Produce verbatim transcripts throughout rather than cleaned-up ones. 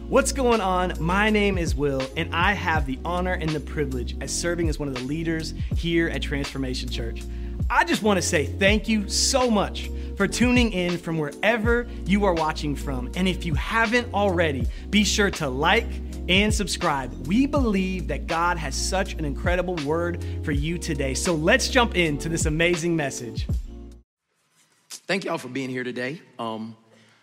What's going on? My name is Will, and I have the honor and the privilege as serving as one of the leaders here at Transformation Church. I just want to say thank you so much for tuning in from wherever you are watching from. And if you haven't already, be sure to like and subscribe. We believe that God has such an incredible word for you today. So let's jump into this amazing message. Thank y'all for being here today. Um,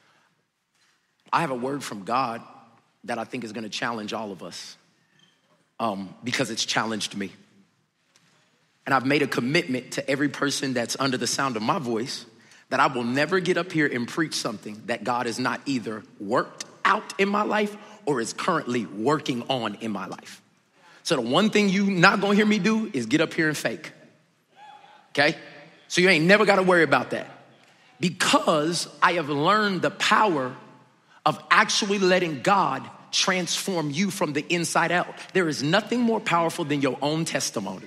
I have a word from God that I think is going to challenge all of us um, because it's challenged me. And I've made a commitment to every person that's under the sound of my voice that I will never get up here and preach something that God has not either worked out in my life or is currently working on in my life. So the one thing you not gonna hear me do is get up here and fake, okay? So you ain't never gotta worry about that because I have learned the power of actually letting God transform you from the inside out. There is nothing more powerful than your own testimony.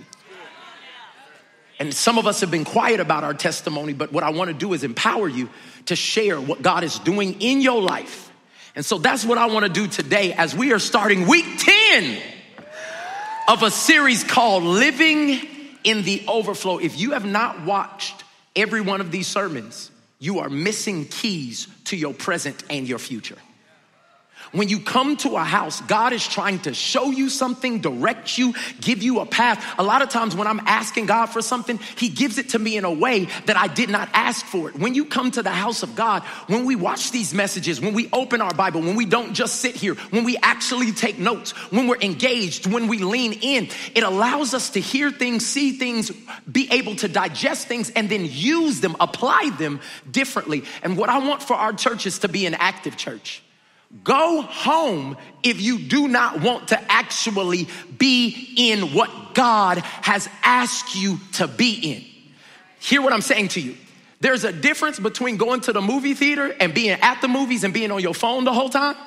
And some of us have been quiet about our testimony, but what I want to do is empower you to share what God is doing in your life. And so that's what I want to do today as we are starting week ten of a series called Living in the Overflow. If you have not watched every one of these sermons, you are missing keys to your present and your future. When you come to a house, God is trying to show you something, direct you, give you a path. A lot of times when I'm asking God for something, he gives it to me in a way that I did not ask for it. When you come to the house of God, when we watch these messages, when we open our Bible, when we don't just sit here, when we actually take notes, when we're engaged, when we lean in, it allows us to hear things, see things, be able to digest things, and then use them, apply them differently. And what I want for our church is to be an active church. Go home if you do not want to actually be in what God has asked you to be in. Hear what I'm saying to you. There's a difference between going to the movie theater and being at the movies and being on your phone the whole time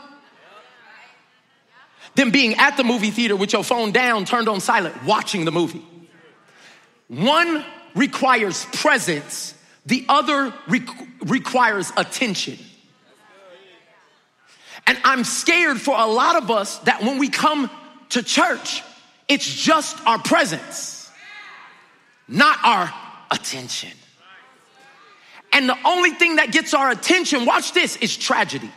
than being at the movie theater with your phone down, turned on silent, watching the movie. One requires presence. The other re- requires attention. And I'm scared for a lot of us that when we come to church, it's just our presence, not our attention. And the only thing that gets our attention, watch this, is tragedy.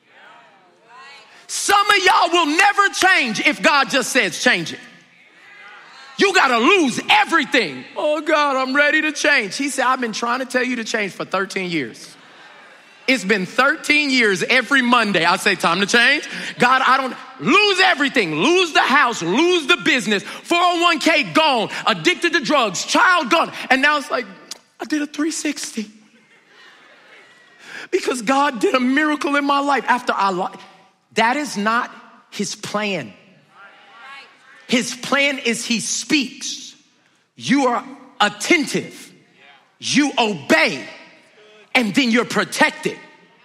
Some of y'all will never change if God just says change it. You gotta lose everything. Oh God, I'm ready to change. He said, I've been trying to tell you to change for thirteen years. It's been thirteen years every Monday. I say, time to change. God, I don't lose everything. Lose the house, lose the business, four oh one k gone, addicted to drugs, child gone. And now it's like, I did a three sixty. Because God did a miracle in my life after I lied. That is not his plan. His plan is he speaks. You are attentive. You obey. And then you're protected.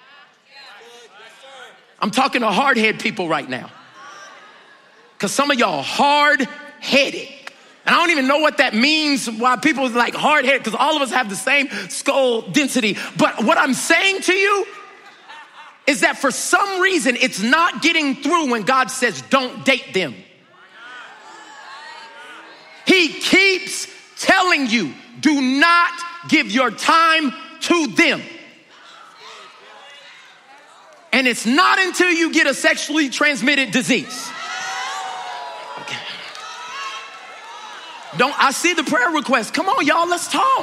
I'm talking to hard-headed people right now. Because some of y'all hard-headed. And I don't even know what that means, why people are like hard-headed, because all of us have the same skull density. But what I'm saying to you is that for some reason, it's not getting through when God says, don't date them. He keeps telling you, do not give your time to them. And it's not until you get a sexually transmitted disease. Okay. Don't I see the prayer request? Come on, y'all, let's talk.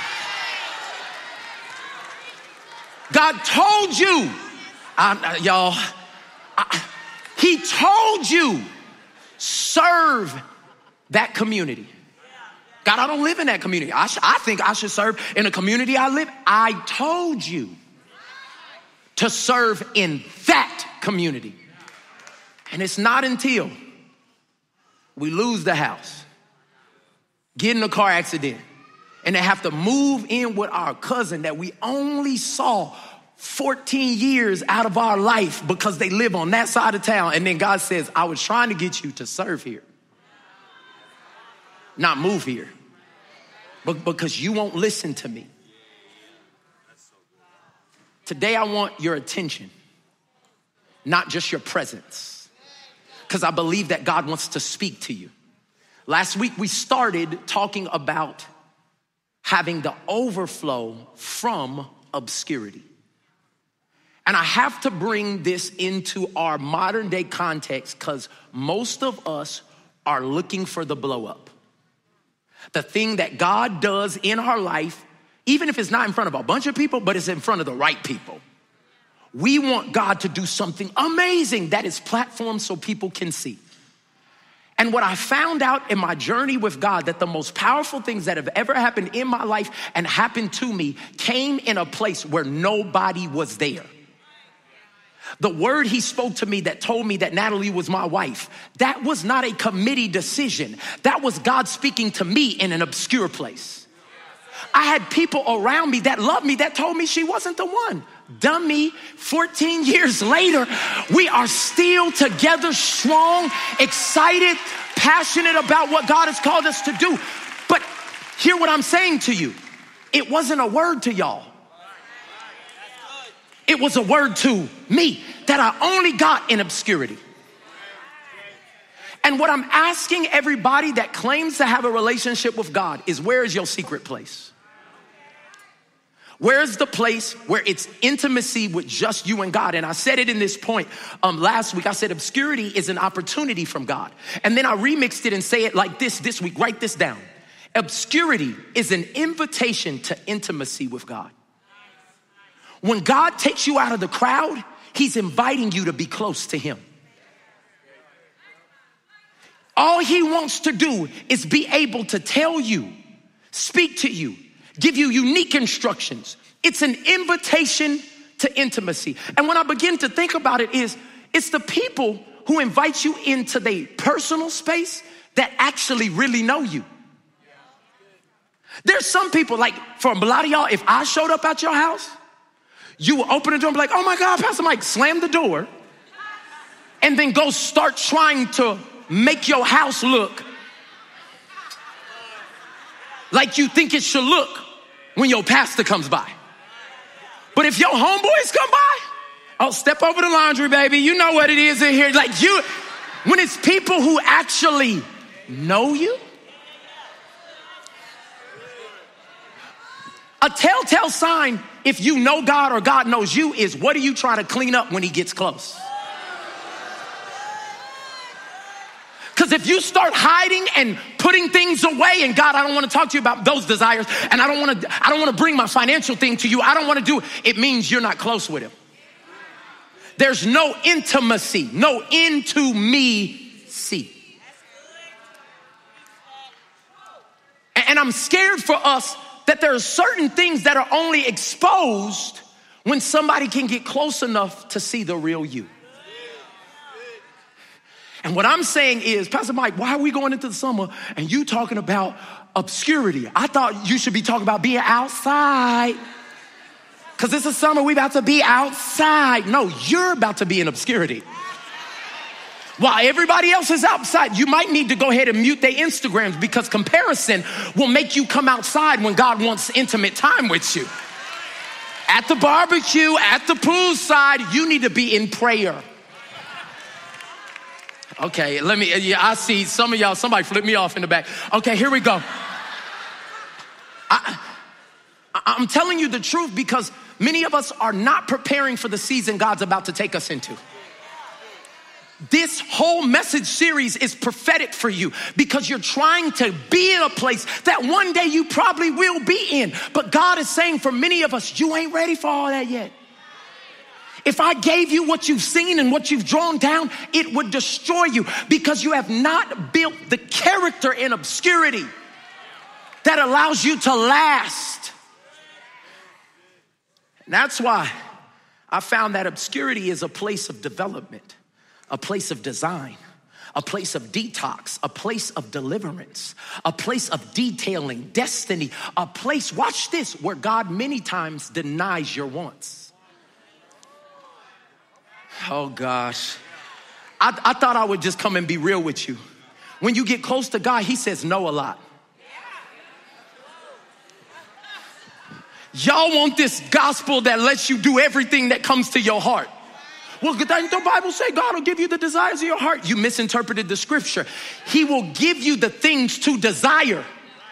God told you, I, y'all, I, he told you, serve that community. God, I don't live in that community. I, sh- I think I should serve in a community I live. I told you to serve in that community. And it's not until we lose the house, get in a car accident, and they have to move in with our cousin that we only saw fourteen years out of our life because they live on that side of town. And then God says, I was trying to get you to serve here, not move here, but because you won't listen to me. Today, I want your attention. not just your presence. Because I believe that God wants to speak to you. Last week we started talking about having the overflow from obscurity. And I have to bring this into our modern day context because most of us are looking for the blow up. The thing that God does in our life, even if it's not in front of a bunch of people, but it's in front of the right people. We want God to do something amazing that is platformed so people can see. And what I found out in my journey with God, that the most powerful things that have ever happened in my life and happened to me came in a place where nobody was there. The word he spoke to me that told me that Natalie was my wife, that was not a committee decision. That was God speaking to me in an obscure place. I had people around me that loved me that told me she wasn't the one. Dummy, fourteen years later, we are still together, strong, excited, passionate about what God has called us to do. But hear what I'm saying to you. It wasn't a word to y'all. It was a word to me that I only got in obscurity. And what I'm asking everybody that claims to have a relationship with God is, where is your secret place? Where is the place where it's intimacy with just you and God? And I said it in this point um, last week. I said obscurity is an opportunity from God. And then I remixed it and say it like this this week. Write this down. Obscurity is an invitation to intimacy with God. When God takes you out of the crowd, he's inviting you to be close to him. All he wants to do is be able to tell you, speak to you, give you unique instructions. It's an invitation to intimacy. And when I begin to think about it, is it's the people who invite you into their personal space that actually really know you. There's some people, like for a lot of y'all, if I showed up at your house, you will open the door and be like, oh my God, Pastor Mike, slam the door, and then go start trying to make your house look like you think it should look when your pastor comes by. But if your homeboys come by, oh, step over the laundry, baby. You know what it is in here. Like you, when it's people who actually know you. A telltale sign if you know God or God knows you is, what are you trying to clean up when he gets close? Because if you start hiding and putting things away, and God, I don't want to talk to you about those desires, and I don't want to, I don't want to bring my financial thing to you, I don't want to do it, it means you're not close with him. There's no intimacy, no into me see. And I'm scared for us that there are certain things that are only exposed when somebody can get close enough to see the real you. And what I'm saying is, Pastor Mike, why are we going into the summer and you talking about obscurity? I thought you should be talking about being outside. Because this is summer, we about to be outside. No, you're about to be in obscurity. While everybody else is outside, you might need to go ahead and mute their Instagrams, because comparison will make you come outside when God wants intimate time with you. At the barbecue, at the poolside, you need to be in prayer. Okay, let me, yeah, I see some of y'all, somebody flip me off in the back. Okay, here we go. I, I'm telling you the truth because many of us are not preparing for the season God's about to take us into. This whole message series is prophetic for you because you're trying to be in a place that one day you probably will be in. But God is saying for many of us, you ain't ready for all that yet. If I gave you what you've seen and what you've drawn down, it would destroy you because you have not built the character in obscurity that allows you to last. And that's why I found that obscurity is a place of development, a place of design, a place of detox, a place of deliverance, a place of detailing, destiny, a place, watch this, where God many times denies your wants. Oh gosh, I, I thought I would just come and be real with you. When you get close to God, he says no a lot. Y'all want this gospel that lets you do everything that comes to your heart. Well, doesn't the Bible say God will give you the desires of your heart? You misinterpreted the scripture. He will give you the things to desire.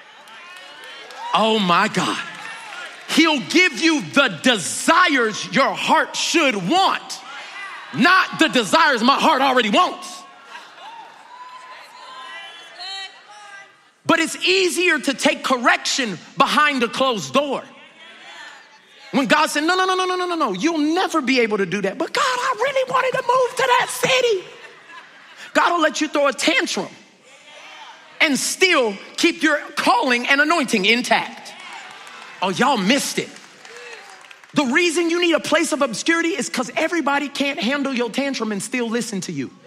Oh my God. He'll give you the desires your heart should want, not the desires my heart already wants. But it's easier to take correction behind a closed door. When God said, no, no, no, no, no, no, no, no, you'll never be able to do that. But God, I really wanted to move to that city. God will let you throw a tantrum and still keep your calling and anointing intact. Oh, y'all missed it. The reason you need a place of obscurity is because everybody can't handle your tantrum and still listen to you.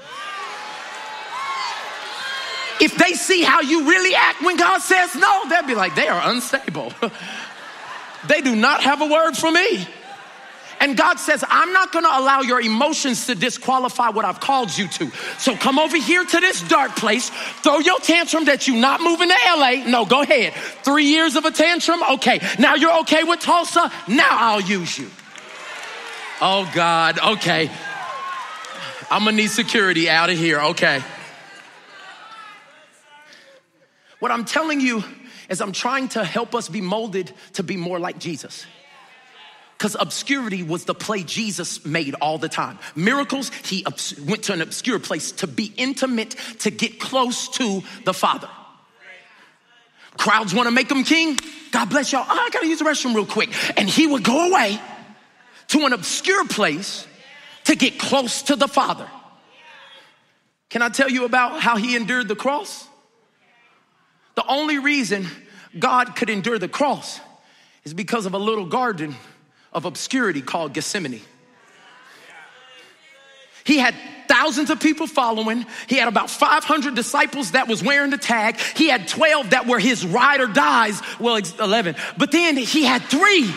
If they see how you really act when God says no, they'll be like, they are unstable. They do not have a word for me. And God says, I'm not going to allow your emotions to disqualify what I've called you to. So come over here to this dark place, throw your tantrum that you're not moving to L A. No, go ahead. Three years of a tantrum. Okay. Now you're okay with Tulsa. Now I'll use you. Oh God. Okay. I'm going to need security out of here. Okay. What I'm telling you is I'm trying to help us be molded to be more like Jesus. Because obscurity was the play Jesus made all the time. Miracles, he obs- went to an obscure place to be intimate, to get close to the Father. Crowds want to make him king. God bless y'all. Oh, I got to use the restroom real quick. And he would go away to an obscure place to get close to the Father. Can I tell you about how he endured the cross? The only reason God could endure the cross is because of a little garden of obscurity called Gethsemane. He had thousands of people following. He had about five hundred disciples that was wearing the tag. He had twelve that were his ride or dies. Well, eleven. But then he had three.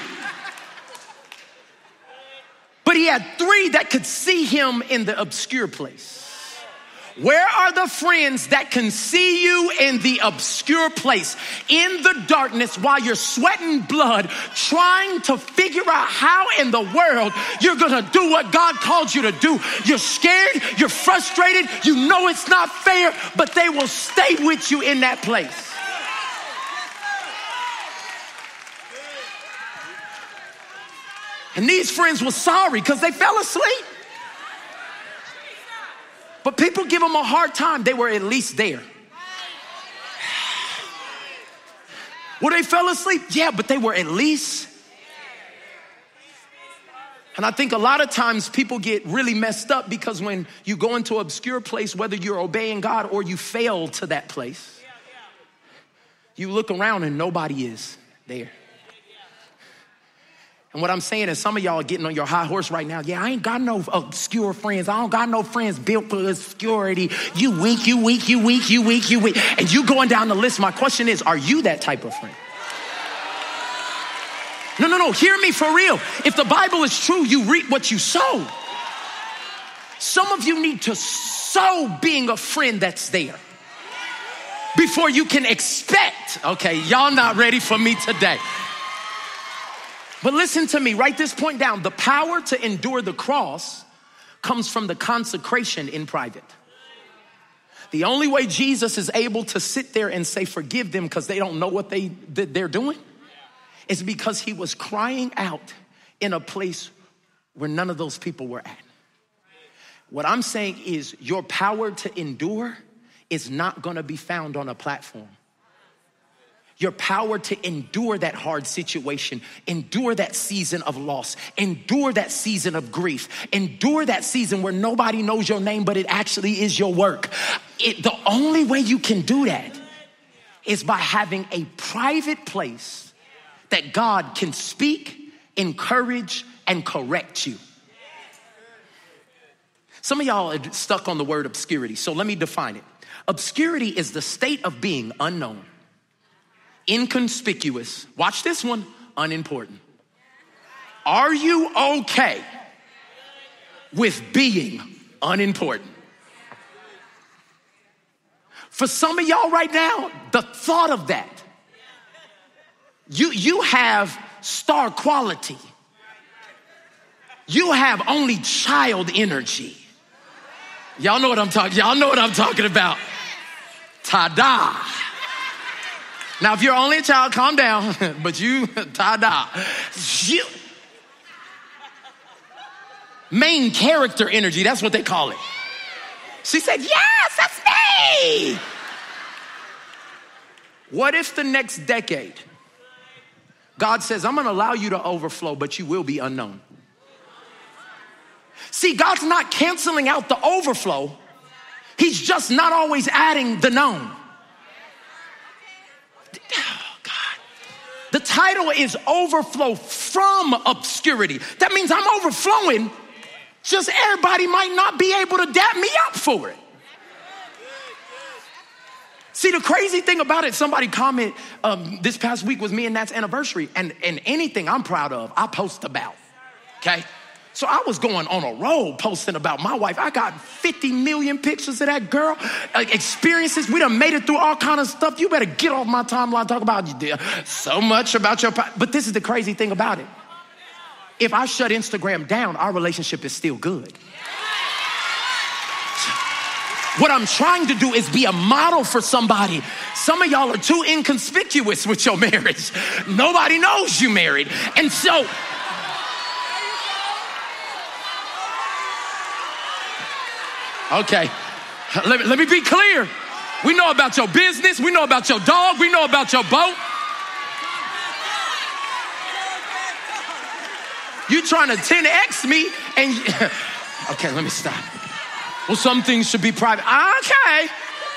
But he had three that could see him in the obscure place. Where are the friends that can see you in the obscure place, in the darkness, while you're sweating blood, trying to figure out how in the world you're gonna do what God called you to do? You're scared, you're frustrated, you know it's not fair, but they will stay with you in that place. And these friends were sorry because they fell asleep. But people give them a hard time. They were at least there. Well, they fell asleep. Yeah, but they were at least. And I think a lot of times people get really messed up because when you go into an obscure place, whether you're obeying God or you fail to that place, you look around and nobody is there. And what I'm saying is some of y'all are getting on your high horse right now. Yeah, I ain't got no obscure friends. I don't got no friends built for obscurity. You weak, you weak, you weak, you weak, you weak. And you going down the list. My question is, are you that type of friend? No, no, no. Hear me for real. If the Bible is true, you reap what you sow. Some of you need to sow being a friend that's there before you can expect. Okay, y'all not ready for me today. But listen to me, write this point down. The power to endure the cross comes from the consecration in private. The only way Jesus is able to sit there and say, forgive them because they don't know what they, they're doing, is because he was crying out in a place where none of those people were at. What I'm saying is your power to endure is not going to be found on a platform. Your power to endure that hard situation, endure that season of loss, endure that season of grief, endure that season where nobody knows your name, but it actually is your work. It, the only way you can do that is by having a private place that God can speak, encourage, and correct you. Some of y'all are stuck on the word obscurity, so let me define it. Obscurity is the state of being unknown, inconspicuous. Watch this one, unimportant. Are you okay with being unimportant? For some of y'all right now, the thought of that, you, you have star quality. You have only child energy. Y'all know what I'm talking, y'all know what I'm talking about. Ta-da. Now, if you're only a child, calm down, but you, ta-da. You, main character energy, that's what they call it. She said, yes, that's me. What if the next decade, God says, I'm gonna allow you to overflow, but you will be unknown? See, God's not canceling out the overflow. He's just not always adding the known. Oh, God. The title is Overflow from Obscurity. That means I'm overflowing, just everybody might not be able to dap me up for it. See, the crazy thing about it, somebody commented um, this past week was me and Nat's anniversary, and, and anything I'm proud of, I post about, okay? So I was going on a roll posting about my wife. I got fifty million pictures of that girl, like experiences. We done made it through all kind of stuff. You better get off my timeline, talk about you did so much about your, but this is the crazy thing about it. If I shut Instagram down, our relationship is still good. What I'm trying to do is be a model for somebody. Some of y'all are too inconspicuous with your marriage. Nobody knows you married. And so, okay, let me, let me be clear. We know about your business. We know about your dog. We know about your boat. You trying to ten X me and, okay, let me stop. Well, some things should be private. Okay.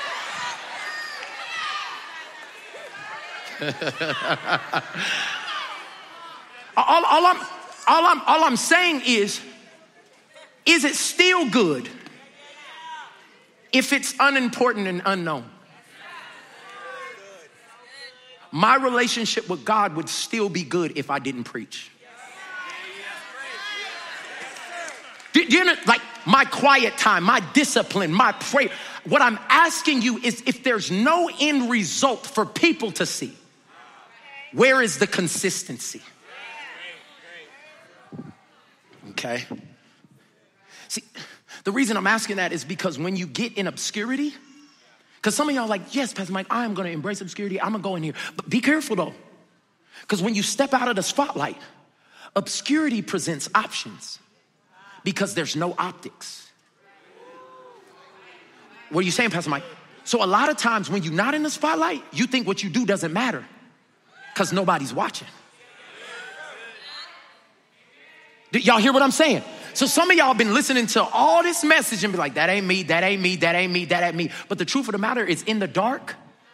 all, all, I'm, all, I'm, all I'm saying is, is it still good if it's unimportant and unknown? My relationship with God would still be good if I didn't preach. Do you know, like my quiet time, my discipline, my prayer. What I'm asking you is, if there's no end result for people to see, where is the consistency? Okay. See, the reason I'm asking that is because when you get in obscurity, because some of y'all are like, yes, Pastor Mike, I'm going to embrace obscurity. I'm going to go in here. But be careful though. Because when you step out of the spotlight, obscurity presents options. Because there's no optics. What are you saying, Pastor Mike? So a lot of times when you're not in the spotlight, you think what you do doesn't matter because nobody's watching. Did y'all hear what I'm saying? So some of y'all been listening to all this message and be like, that ain't me, that ain't me, that ain't me, that ain't me. But the truth of the matter is, in the dark,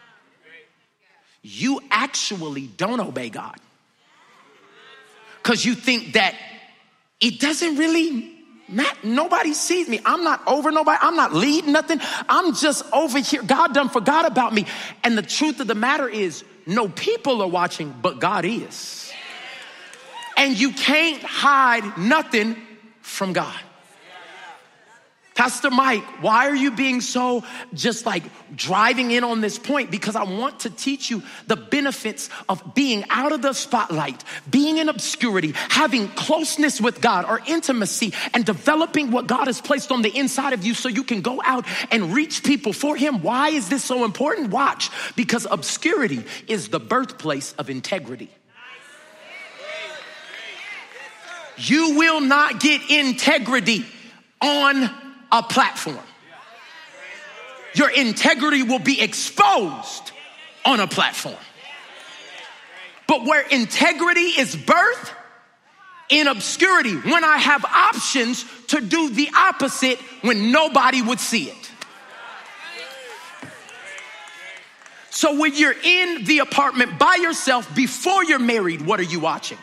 you actually don't obey God. Because you think that it doesn't really matter. Nobody sees me. I'm not over nobody. I'm not leading nothing. I'm just over here. God done forgot about me. And the truth of the matter is, no people are watching, but God is. And you can't hide nothing from God. Pastor Mike, why are you being so just like driving in on this point? Because I want to teach you the benefits of being out of the spotlight, being in obscurity, having closeness with God or intimacy, and developing what God has placed on the inside of you so you can go out and reach people for Him. Why is this so important? Watch, because obscurity is the birthplace of integrity. You will not get integrity on a platform. Your integrity will be exposed on a platform. But where integrity is birthed, in obscurity, when I have options to do the opposite when nobody would see it. So when you're in the apartment by yourself before you're married, what are you watching?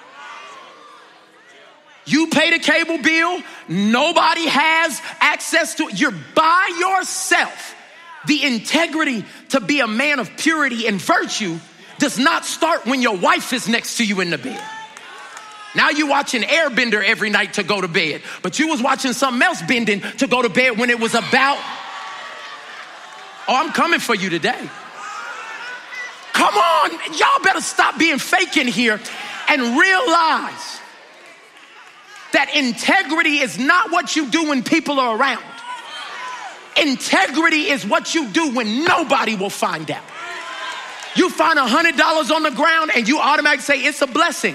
You pay the cable bill. Nobody has access to it. You're by yourself. The integrity to be a man of purity and virtue does not start when your wife is next to you in the bed. Now you watching Airbender every night to go to bed, but you was watching something else bending to go to bed when it was about, oh, I'm coming for you today. Come on, y'all better stop being fake in here and realize that integrity is not what you do when people are around. Integrity is what you do when nobody will find out. You find a hundred dollars on the ground and you automatically say it's a blessing.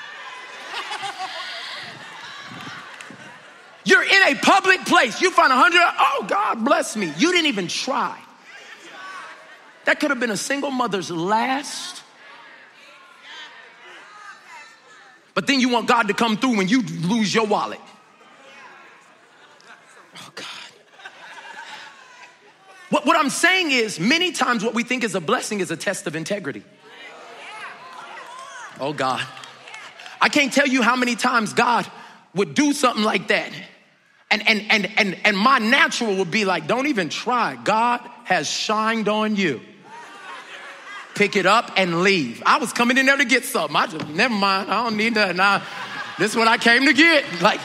You're in a public place. You find a hundred, oh, God bless me. You didn't even try. That could have been a single mother's last. But then you want God to come through when you lose your wallet. Oh, God. What, what I'm saying is, many times what we think is a blessing is a test of integrity. Oh, God. I can't tell you how many times God would do something like that. And, and, and, and, and my natural would be like, don't even try. God has shined on you. Pick it up and leave. I was coming in there to get something. I just, never mind. I don't need that. Nah, this is what I came to get. Like,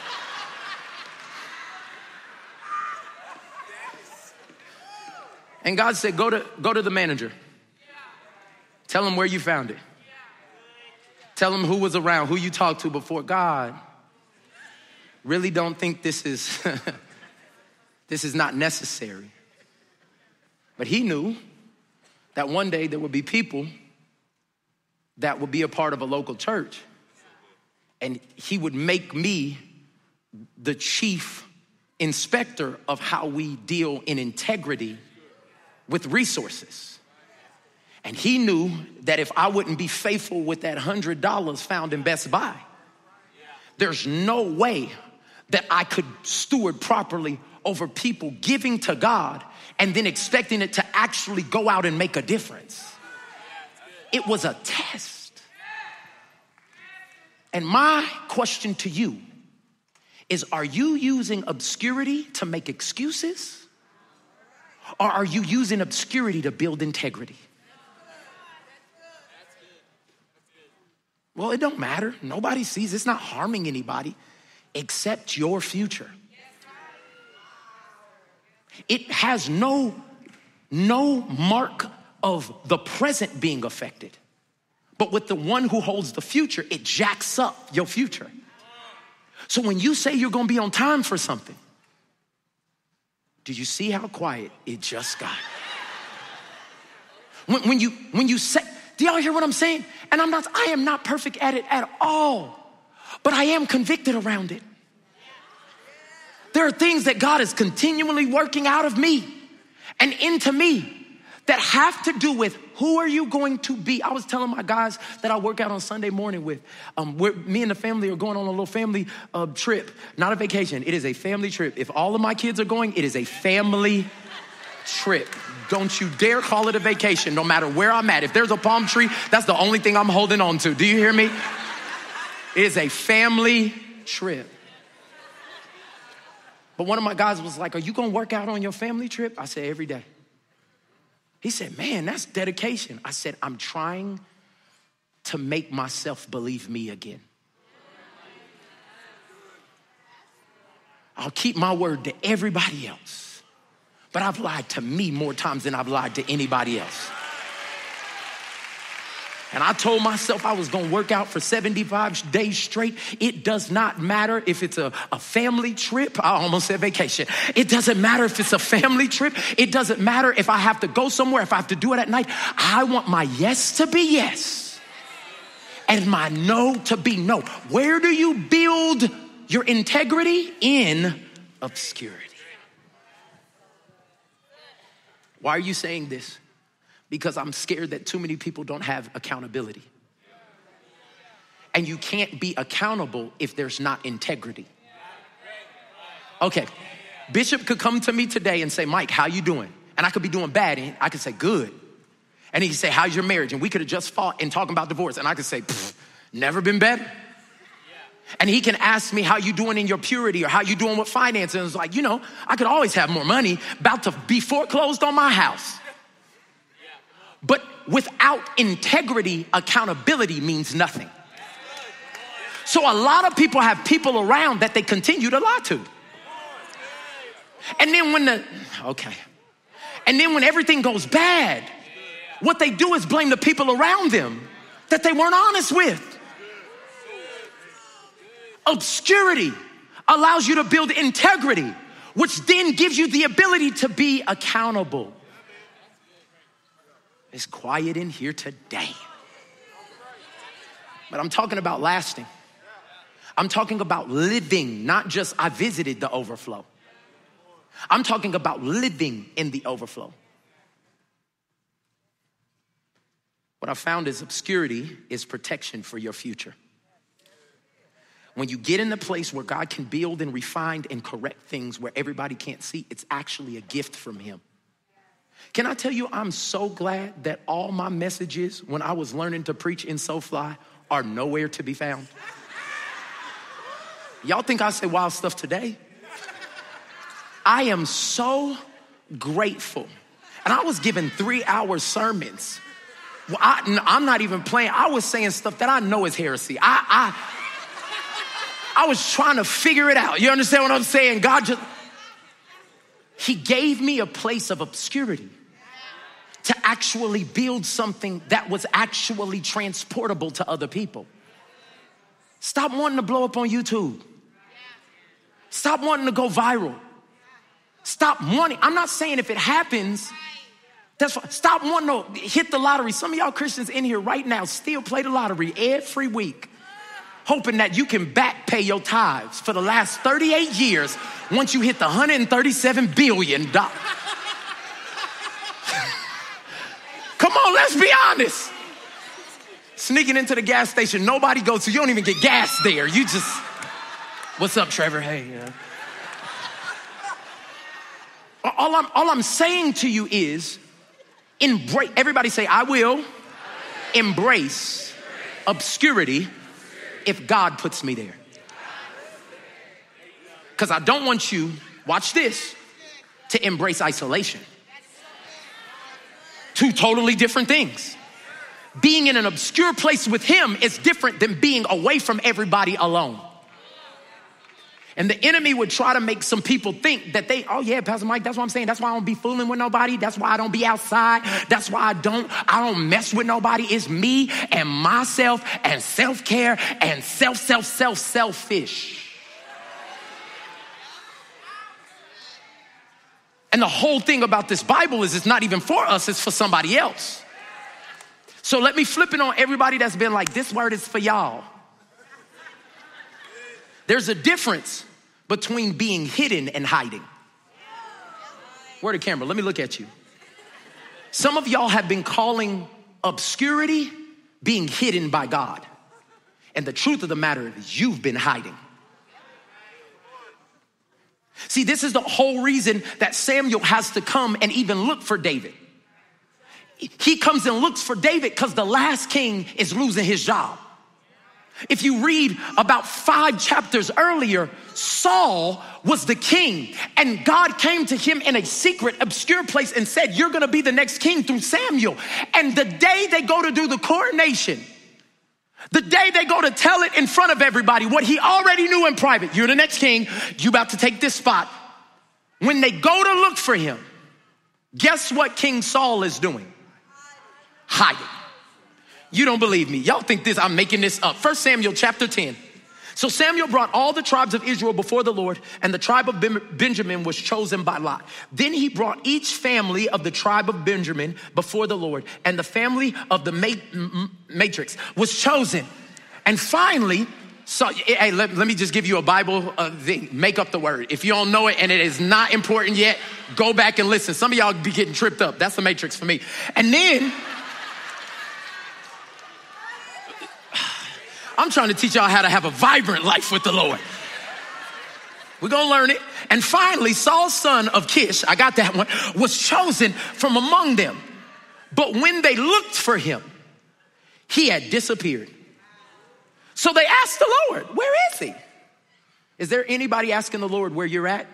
and God said, go to, go to the manager. Tell him where you found it. Tell him who was around, who you talked to before. God, really don't think this is, this is not necessary. But he knew that one day there would be people that would be a part of a local church. And he would make me the chief inspector of how we deal in integrity with resources. And he knew that if I wouldn't be faithful with that one hundred dollars found in Best Buy, there's no way that I could steward properly over people giving to God and then expecting it to actually go out and make a difference. It was a test. And my question to you is, are you using obscurity to make excuses? Or are you using obscurity to build integrity? Well, it don't matter. Nobody sees. It's not harming anybody except your future. It has no, no mark of the present being affected. But with the one who holds the future, it jacks up your future. So when you say you're gonna be on time for something, do you see how quiet it just got? When, when you when you say, do y'all hear what I'm saying? And I'm not, I am not perfect at it at all, but I am convicted around it. There are things that God is continually working out of me and into me that have to do with who are you going to be. I was telling my guys that I work out on Sunday morning with, um, we're, me and the family are going on a little family uh, trip, not a vacation. It is a family trip. If all of my kids are going, it is a family trip. Don't you dare call it a vacation, no matter where I'm at. If there's a palm tree, that's the only thing I'm holding on to. Do you hear me? It is a family trip. But one of my guys was like, are you gonna work out on your family trip? I said, every day. He said, man, that's dedication. I said, I'm trying to make myself believe me again. I'll keep my word to everybody else, but I've lied to me more times than I've lied to anybody else. And I told myself I was gonna work out for seventy-five days straight. It does not matter if it's a, a family trip. I almost said vacation. It doesn't matter if it's a family trip. It doesn't matter if I have to go somewhere, if I have to do it at night. I want my yes to be yes and my no to be no. Where do you build your integrity? In obscurity. Why are you saying this? Because I'm scared that too many people don't have accountability. And you can't be accountable if there's not integrity. Okay, Bishop could come to me today and say, Mike, how you doing? And I could be doing bad, and I could say, good. And he could say, how's your marriage? And we could have just fought and talking about divorce. And I could say, never been better. And he can ask me how you doing in your purity or how you doing with finances. And it's like, you know, I could always have more money, about to be foreclosed on my house. But without integrity, accountability means nothing. So a lot of people have people around that they continue to lie to. And then when the, okay. And then when everything goes bad, what they do is blame the people around them that they weren't honest with. Obscurity allows you to build integrity, which then gives you the ability to be accountable. It's quiet in here today. But I'm talking about lasting. I'm talking about living, not just I visited the overflow. I'm talking about living in the overflow. What I found is obscurity is protection for your future. When you get in the place where God can build and refine and correct things where everybody can't see, it's actually a gift from him. Can I tell you, I'm so glad that all my messages when I was learning to preach in SoFly are nowhere to be found. Y'all think I say wild stuff today? I am so grateful. And I was given three hour sermons. Well, I, I'm not even playing. I was saying stuff that I know is heresy. I, I, I was trying to figure it out. You understand what I'm saying? God just, he gave me a place of obscurity to actually build something that was actually transportable to other people. Stop wanting to blow up on YouTube. Stop wanting to go viral. Stop wanting, I'm not saying if it happens, that's fine. Stop wanting to hit the lottery. Some of y'all Christians in here right now still play the lottery every week, hoping that you can back pay your tithes for the last thirty-eight years once you hit the one hundred thirty-seven billion dollars. Come on, let's be honest. Sneaking into the gas station, nobody goes to, you don't even get gas there. You just, what's up, Trevor? Hey, yeah. All I'm, all I'm saying to you is, embrace, everybody say, I will embrace obscurity if God puts me there. Because I don't want you, watch this, to embrace isolation. Two totally different things. Being in an obscure place with him is different than being away from everybody alone. And the enemy would try to make some people think that they, oh yeah, Pastor Mike, that's what I'm saying. That's why I don't be fooling with nobody. That's why I don't be outside. That's why I don't, I don't mess with nobody. It's me and myself and self-care and self, self, self, selfish. And the whole thing about this Bible is it's not even for us, it's for somebody else. So let me flip it on everybody that's been like, this word is for y'all. There's a difference between being hidden and hiding. Where the camera? Let me look at you. Some of y'all have been calling obscurity being hidden by God. And the truth of the matter is you've been hiding. See, this is the whole reason that Samuel has to come and even look for David. He comes and looks for David because the last king is losing his job. If you read about five chapters earlier, Saul was the king and God came to him in a secret, obscure place and said, you're going to be the next king through Samuel. And the day they go to do the coronation, the day they go to tell it in front of everybody, what he already knew in private, you're the next king, you about to take this spot. When they go to look for him, guess what King Saul is doing? Hiding. You don't believe me. Y'all think this, I'm making this up. First Samuel chapter ten. So Samuel brought all the tribes of Israel before the Lord, and the tribe of Benjamin was chosen by lot. Then he brought each family of the tribe of Benjamin before the Lord, and the family of the matrix was chosen. And finally, so hey, let, let me just give you a Bible uh, thing. Make up the word. If you don't know it and it is not important yet, go back and listen. Some of y'all be getting tripped up. That's the matrix for me. And then I'm trying to teach y'all how to have a vibrant life with the Lord. We're going to learn it. And finally, Saul's son of Kish, I got that one, was chosen from among them. But when they looked for him, he had disappeared. So they asked the Lord, where is he? Is there anybody asking the Lord where you're at?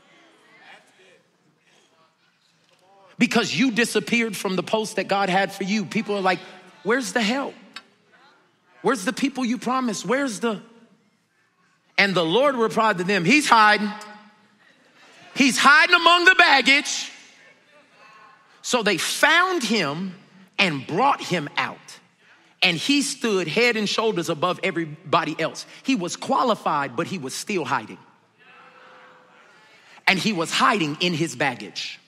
Because you disappeared from the post that God had for you. People are like, where's the help? Where's the people you promised? Where's the... And the Lord replied to them, he's hiding. He's hiding among the baggage. So they found him and brought him out and he stood head and shoulders above everybody else. He was qualified, but he was still hiding. And he was hiding in his baggage.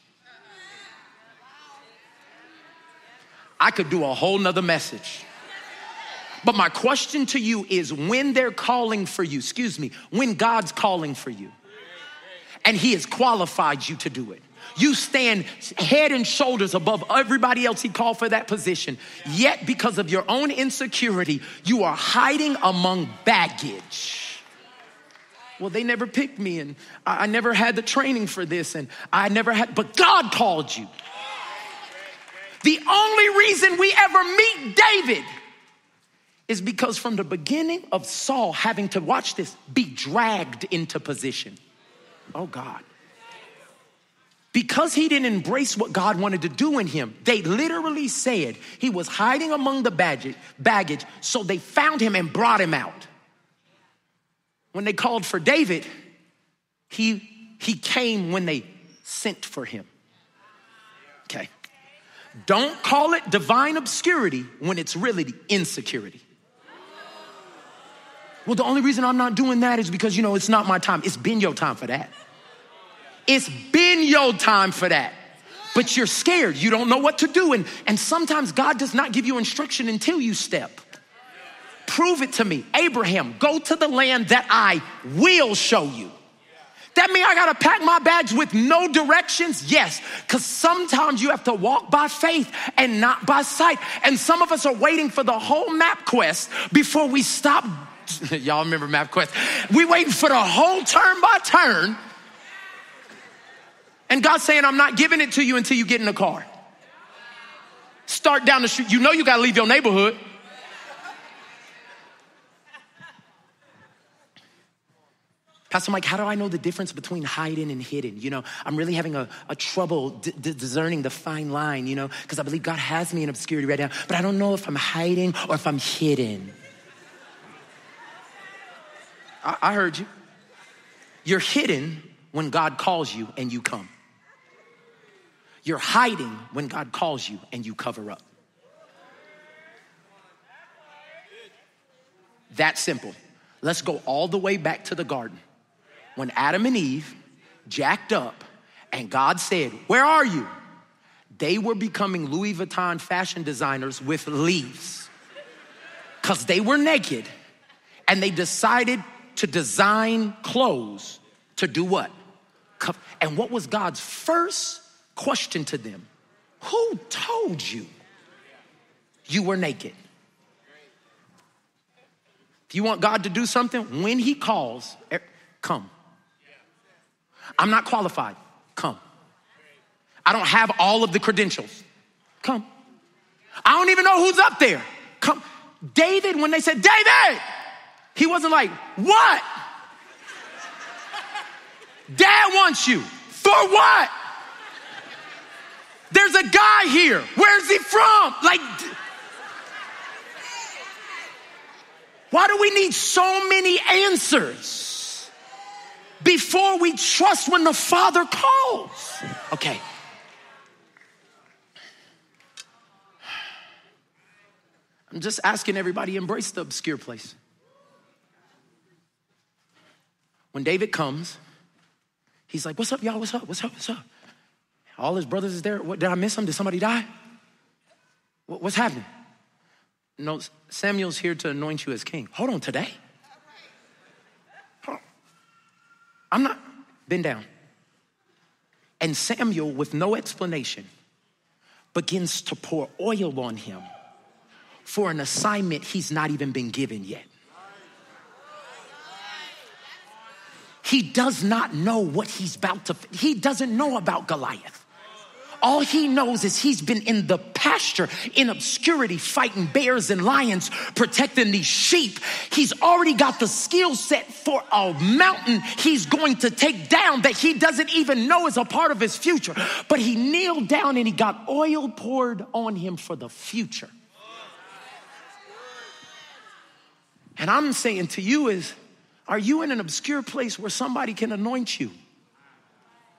I could do a whole nother message. But my question to you is, when they're calling for you, excuse me, when God's calling for you and he has qualified you to do it, you stand head and shoulders above everybody else he called for that position. Yet because of your own insecurity, you are hiding among baggage. Well, they never picked me, and I never had the training for this, and I never had, but God called you. The only reason we ever meet David is because from the beginning of Saul having to, watch this, be dragged into position. Oh God. Because he didn't embrace what God wanted to do in him, they literally said he was hiding among the baggage, baggage, so they found him and brought him out. When they called for David, he, he came when they sent for him. Okay. Don't call it divine obscurity when it's really the insecurity. Well, the only reason I'm not doing that is because, you know, it's not my time. It's been your time for that. It's been your time for that. But you're scared. You don't know what to do. And, and sometimes God does not give you instruction until you step. Prove it to me. Abraham, go to the land that I will show you. That means I got to pack my bags with no directions? Yes, because sometimes you have to walk by faith and not by sight. And some of us are waiting for the whole MapQuest before we stop. Y'all remember MapQuest? We waiting for the whole turn by turn. And God's saying, I'm not giving it to you until you get in the car. Start down the street. You know you got to leave your neighborhood. Pastor Mike, how do I know the difference between hiding and hidden? You know, I'm really having a, a trouble d- d- discerning the fine line, you know, because I believe God has me in obscurity right now, but I don't know if I'm hiding or if I'm hidden. I, I heard you. You're hidden when God calls you and you come. You're hiding when God calls you and you cover up. That simple. Let's go all the way back to the garden. When Adam and Eve jacked up and God said, where are you? They were becoming Louis Vuitton fashion designers with leaves because they were naked and they decided to design clothes to do what? And what was God's first question to them? Who told you you were naked? If you want God to do something, when he calls, come. I'm not qualified. Come. I don't have all of the credentials. Come. I don't even know who's up there. Come. David, when they said, David, he wasn't like, what? Dad wants you. For what? There's a guy here. Where's he from? Like, why do we need so many answers before we trust when the Father calls? Okay. I'm just asking everybody, embrace the obscure place. When David comes, he's like, what's up, y'all? What's up? What's up? What's up? All his brothers is there. What, did I miss him? Did somebody die? What, what's happening? No, Samuel's here to anoint you as king. Hold on, today? Hold on. I'm not, bend down. And Samuel, with no explanation, begins to pour oil on him for an assignment he's not even been given yet. He does not know what he's about to, he doesn't know about Goliath. All he knows is he's been in the pasture, in obscurity, fighting bears and lions, protecting these sheep. He's already got the skill set for a mountain he's going to take down that he doesn't even know is a part of his future. But he kneeled down and he got oil poured on him for the future. And I'm saying to you is, are you in an obscure place where somebody can anoint you?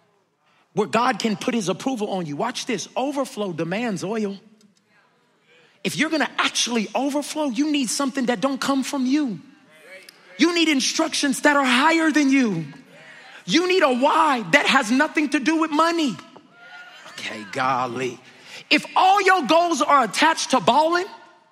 Where God can put his approval on you. Watch this. Overflow demands oil. if you're gonna actually overflow, you need something that don't come from you. You need instructions that are higher than you. You need a why that has nothing to do with money. Okay, golly. If all your goals are attached to balling,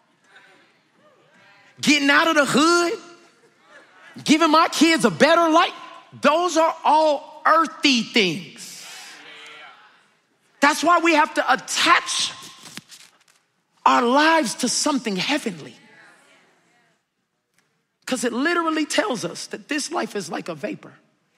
getting out of the hood, giving my kids a better life, those are all earthy things. That's why we have to attach our lives to something heavenly. Because it literally tells us that this life is like a vapor.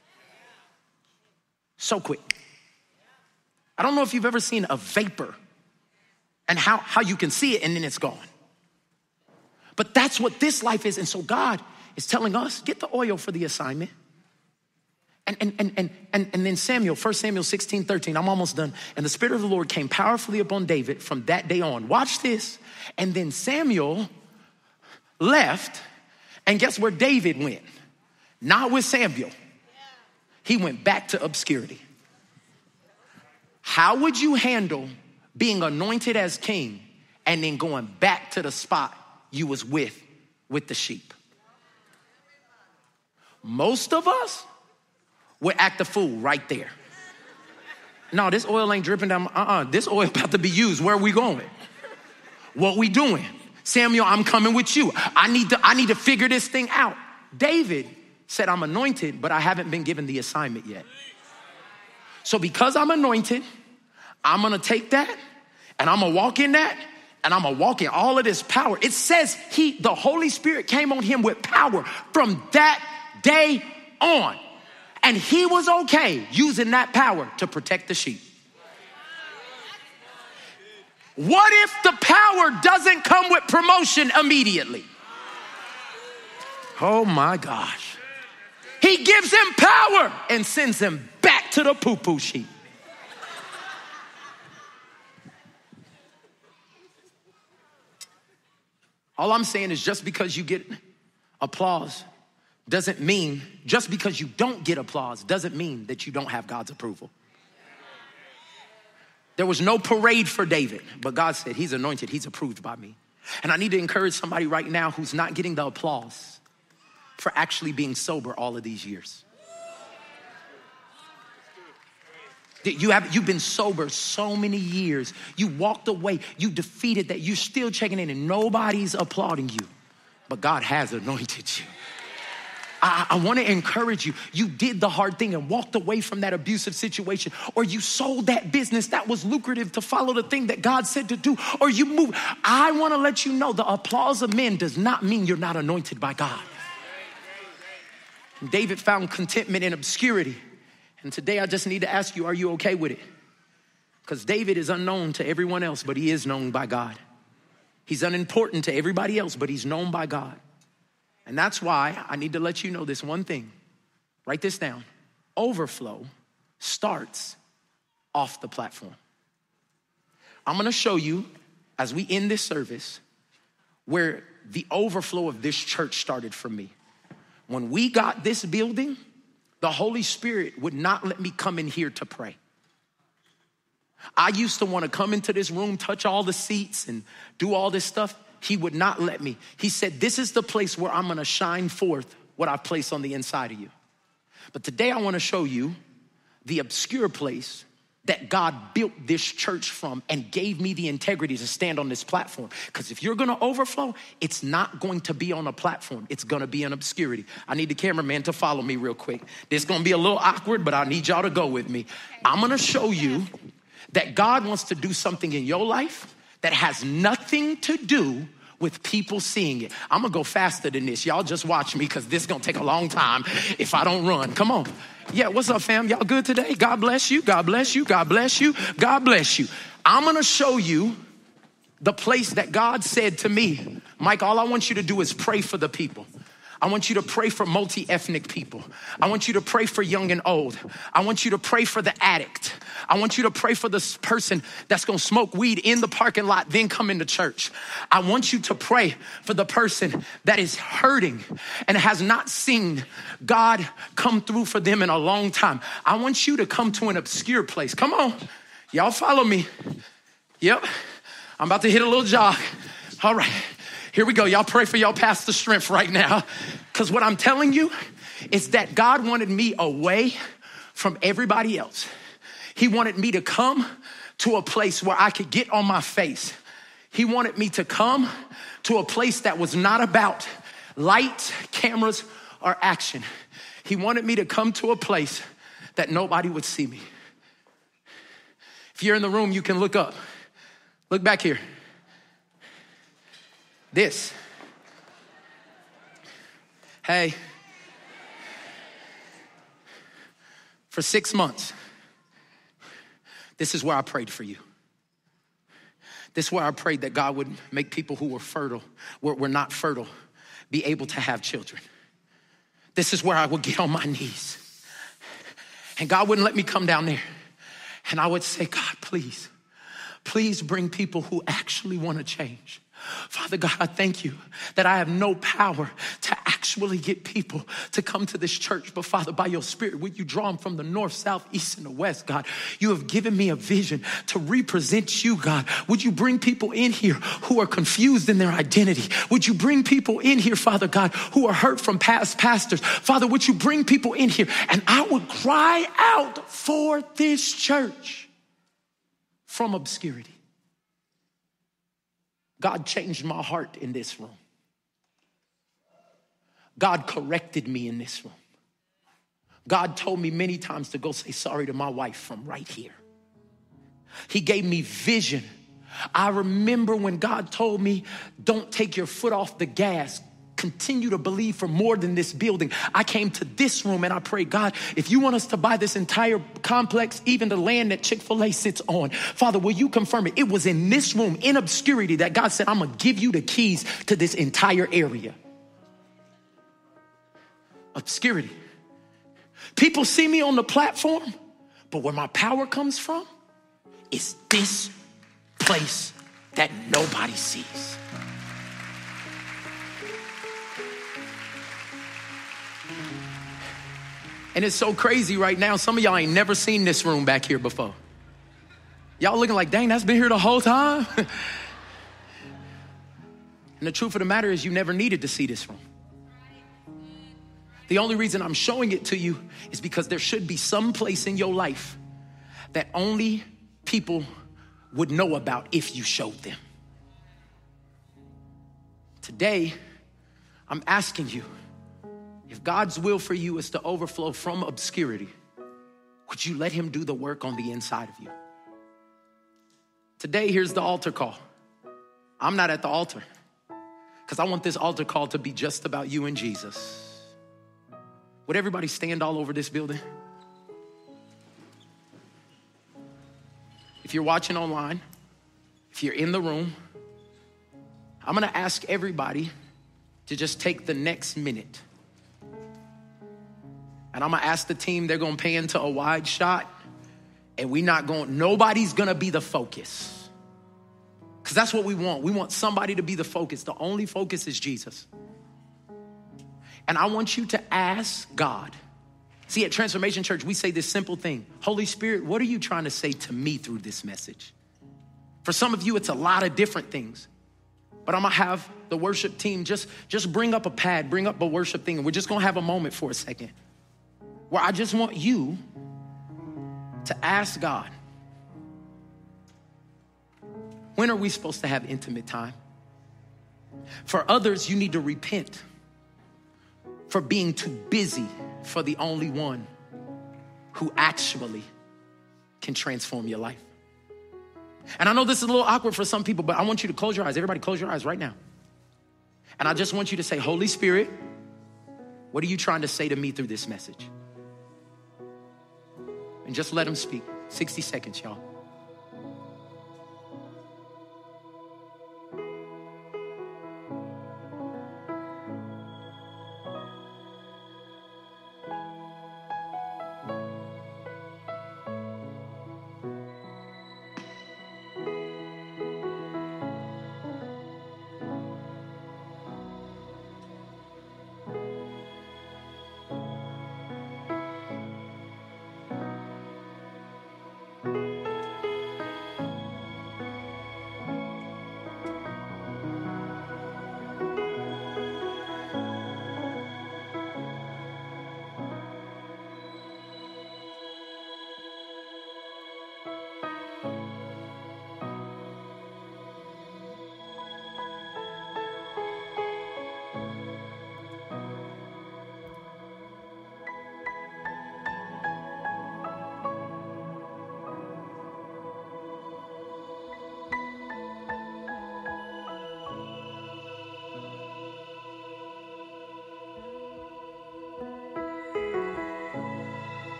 So quick. I don't know if you've ever seen a vapor and how, how you can see it and then it's gone. But that's what this life is. And so God is telling us, get the oil for the assignment. And, and, and, and, and, and then Samuel, First Samuel sixteen, thirteen, I'm almost done. And the Spirit of the Lord came powerfully upon David from that day on. Watch this. And then Samuel left, and guess where David went? Not with Samuel. He went back to obscurity. How would you handle being anointed as king and then going back to the spot you was with, with the sheep? Most of us would act a fool right there. No, this oil ain't dripping down. Uh-uh, this oil about to be used. Where are we going? What we doing? Samuel, I'm coming with you. I need to, I need to figure this thing out. David said, I'm anointed, but I haven't been given the assignment yet. So because I'm anointed, I'm gonna take that and I'm gonna walk in that and I'm gonna walk in all of this power. It says he, the Holy Spirit came on him with power from that day on. And he was okay using that power to protect the sheep. What if the power doesn't come with promotion immediately? Oh my gosh. He gives him power and sends him back to the poo-poo sheep. All I'm saying is just because you get applause doesn't mean, just because you don't get applause doesn't mean that you don't have God's approval. There was no parade for David, but God said he's anointed, he's approved by me. And I need to encourage somebody right now who's not getting the applause for actually being sober all of these years. You have, you've been sober so many years. You walked away, you defeated that. You're still checking in and nobody's applauding you, but God has anointed you. I, I want to encourage you. You did the hard thing and walked away from that abusive situation, or you sold that business that was lucrative to follow the thing that God said to do, or you moved. I want to let you know the applause of men does not mean you're not anointed by God. David found contentment in obscurity. And today I just need to ask you, are you okay with it? Because David is unknown to everyone else, but he is known by God. He's unimportant to everybody else, but he's known by God. And that's why I need to let you know this one thing. Write this down. Overflow starts off the platform. I'm going to show you as we end this service where the overflow of this church started for me. When we got this building, the Holy Spirit would not let me come in here to pray. I used to want to come into this room, touch all the seats and do all this stuff. He would not let me. He said, this is the place where I'm going to shine forth what I've placed on the inside of you. But today I want to show you the obscure place that God built this church from and gave me the integrity to stand on this platform. Because if you're going to overflow, it's not going to be on a platform. It's going to be in obscurity. I need the cameraman to follow me real quick. This is going to be a little awkward, but I need y'all to go with me. I'm going to show you that God wants to do something in your life that has nothing to do with people seeing it. I'm going to go faster than this. Y'all just watch me because this is going to take a long time if I don't run. Come on. Yeah, what's up, fam? Y'all good today? God bless you. God bless you. God bless you. God bless you. I'm going to show you the place that God said to me, Mike, all I want you to do is pray for the people. I want you to pray for multi-ethnic people. I want you to pray for young and old. I want you to pray for the addict. I want you to pray for this person that's going to smoke weed in the parking lot, then come into church. I want you to pray for the person that is hurting and has not seen God come through for them in a long time. I want you to come to an obscure place. Come on. Y'all follow me. Yep. I'm about to hit a little jog. All right, here we go. Y'all pray for y'all pastor strength right now. Because what I'm telling you is that God wanted me away from everybody else. He wanted me to come to a place where I could get on my face. He wanted me to come to a place that was not about lights, cameras, or action. He wanted me to come to a place that nobody would see me. If you're in the room, you can look up. Look back here. This. Hey. For six months, this is where I prayed for you. This is where I prayed that God would make people who were fertile, were, were not fertile, be able to have children. This is where I would get on my knees. And God wouldn't let me come down there. And I would say, God, please, please bring people who actually want to change. Father God, I thank you that I have no power to actually get people to come to this church. But Father, by your spirit, would you draw them from the north, south, east, and the west, God? You have given me a vision to represent you, God. Would you bring people in here who are confused in their identity? Would you bring people in here, Father God, who are hurt from past pastors? Father, would you bring people in here? And I would cry out for this church from obscurity. God changed my heart in this room. God corrected me in this room. God told me many times to go say sorry to my wife from right here. He gave me vision. I remember when God told me, don't take your foot off the gas. Continue to believe for more than this building. I came to this room and I prayed, God, if you want us to buy this entire complex, even the land that Chick-fil-A sits on, Father, will you confirm it? It was in this room, in obscurity, that God said, I'm going to give you the keys to this entire area. Obscurity. People see me on the platform, but where my power comes from is this place that nobody sees. And it's so crazy right now. Some of y'all ain't never seen this room back here before. Y'all looking like, dang, that's been here the whole time. And the truth of the matter is you never needed to see this room. The only reason I'm showing it to you is because there should be some place in your life that only people would know about if you showed them. Today, I'm asking you, if God's will for you is to overflow from obscurity, would you let him do the work on the inside of you? Today, here's the altar call. I'm not at the altar because I want this altar call to be just about you and Jesus. Would everybody stand all over this building? If you're watching online, if you're in the room, I'm gonna ask everybody to just take the next minute. And I'm gonna ask the team, they're gonna pay into a wide shot, and we not going, nobody's gonna be the focus. Because that's what we want. We want somebody to be the focus. The only focus is Jesus. And I want you to ask God. See, at Transformation Church, we say this simple thing. Holy Spirit, what are you trying to say to me through this message? For some of you, it's a lot of different things. But I'm gonna have the worship team just, just bring up a pad, bring up a worship thing, and we're just gonna have a moment for a second where I just want you to ask God, when are we supposed to have intimate time? For others, you need to repent for being too busy for the only one who actually can transform your life. And I know this is a little awkward for some people, but I want you to close your eyes. Everybody close your eyes right now. And I just want you to say, Holy Spirit, what are you trying to say to me through this message? And just let him speak. sixty seconds, y'all.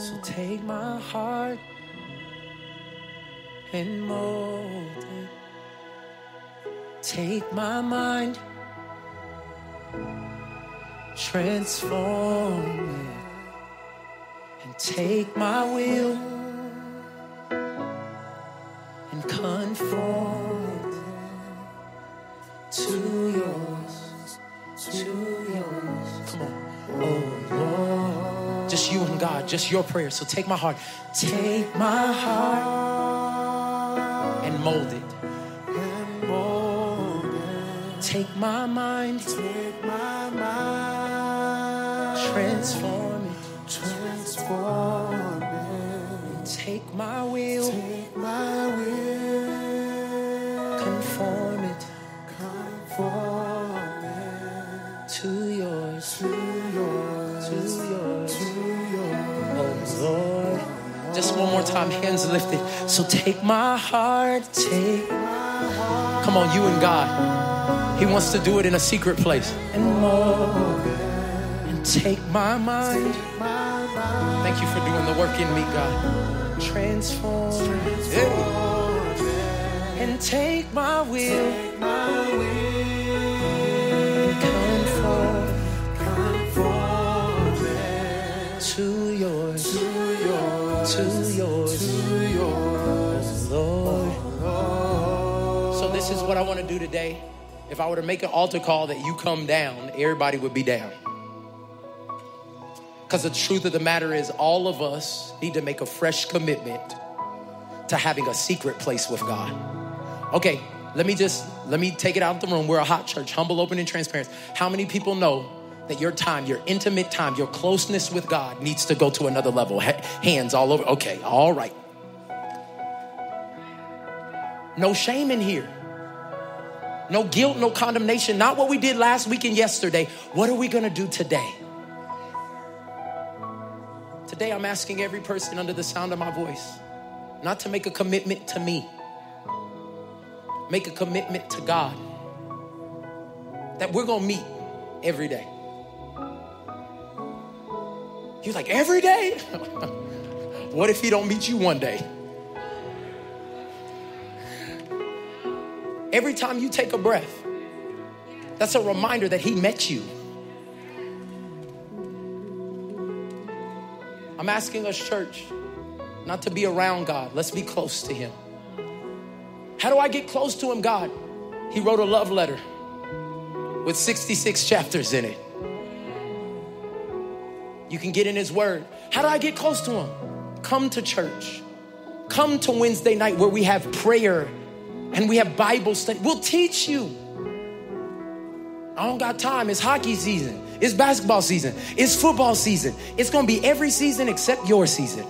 So take my heart and mold it. Take my mind, transform it. And take my will and conform it to yours, to yours. Come on. Oh Lord. Just you and God, just your prayer. So take my heart. Take my heart and mold it. And mold it. Take my mind. Take my mind. Transform it. Transform it. Take my will. Take my will. Conform it. Conform it to yours. To yours. To yours. To yours. Oh Lord. Just one more time, hands lifted. So take my heart. Take my heart. Come on, you and God. He wants to do it in a secret place. And mold it. And take my mind. Thank you for doing the work in me, God. Transform, Transform hey. And take my will, take my will. And conform, conform to yours, to yours, to yours, to yours, Lord. So this is what I want to do today. If I were to make an altar call that you come down, everybody would be down. Because the truth of the matter is all of us need to make a fresh commitment to having a secret place with God. Okay, let me just, let me take it out of the room. We're a hot church, humble, open, and transparent. How many people know that your time, your intimate time, your closeness with God needs to go to another level? H- hands all over. Okay, all right. No shame in here. No guilt, no condemnation. Not what we did last week and yesterday. What are we going to do today? Today, I'm asking every person under the sound of my voice not to make a commitment to me. Make a commitment to God that we're going to meet every day. You're like, every day? What if he don't meet you one day? Every time you take a breath, that's a reminder that he met you. I'm asking us, church, not to be around God. Let's be close to him. How do I get close to him, God? He wrote a love letter with sixty-six chapters in it. You can get in his word. How do I get close to him? Come to church. Come to Wednesday night where we have prayer and we have Bible study. We'll teach you. I don't got time. It's hockey season. It's basketball season. It's football season. It's going to be every season except your season.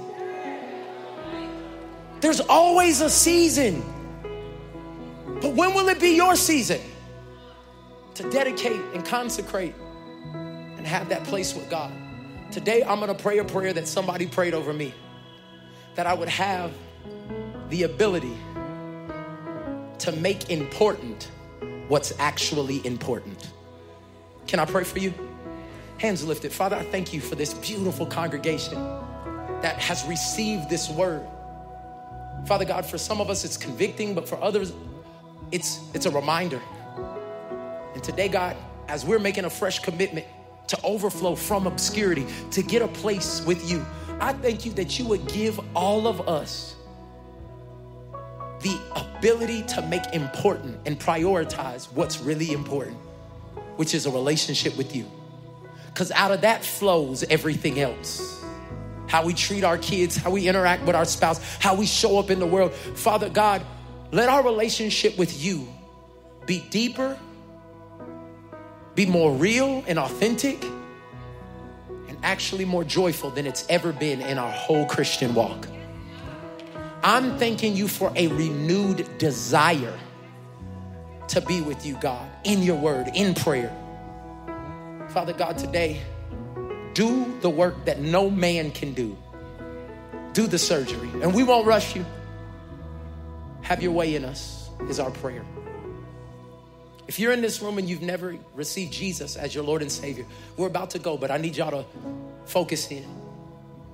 There's always a season. But when will it be your season to dedicate and consecrate and have that place with God? Today, I'm going to pray a prayer that somebody prayed over me, that I would have the ability to make important what's actually important. Can I pray for you? Hands lifted. Father, I thank you for this beautiful congregation that has received this word. Father God, for some of us it's convicting, but for others it's it's a reminder. And today, God, as we're making a fresh commitment to overflow from obscurity, to get a place with you, I thank you that you would give all of us the ability to make important and prioritize what's really important, which is a relationship with you. Because out of that flows everything else. How we treat our kids, how we interact with our spouse, how we show up in the world. Father God, let our relationship with you be deeper, be more real and authentic, and actually more joyful than it's ever been in our whole Christian walk. I'm thanking you for a renewed desire to be with you, God, in your word, in prayer. Father God, today, do the work that no man can do. Do the surgery, and we won't rush you. Have your way in us is our prayer. If you're in this room and you've never received Jesus as your Lord and Savior, we're about to go, but I need y'all to focus in.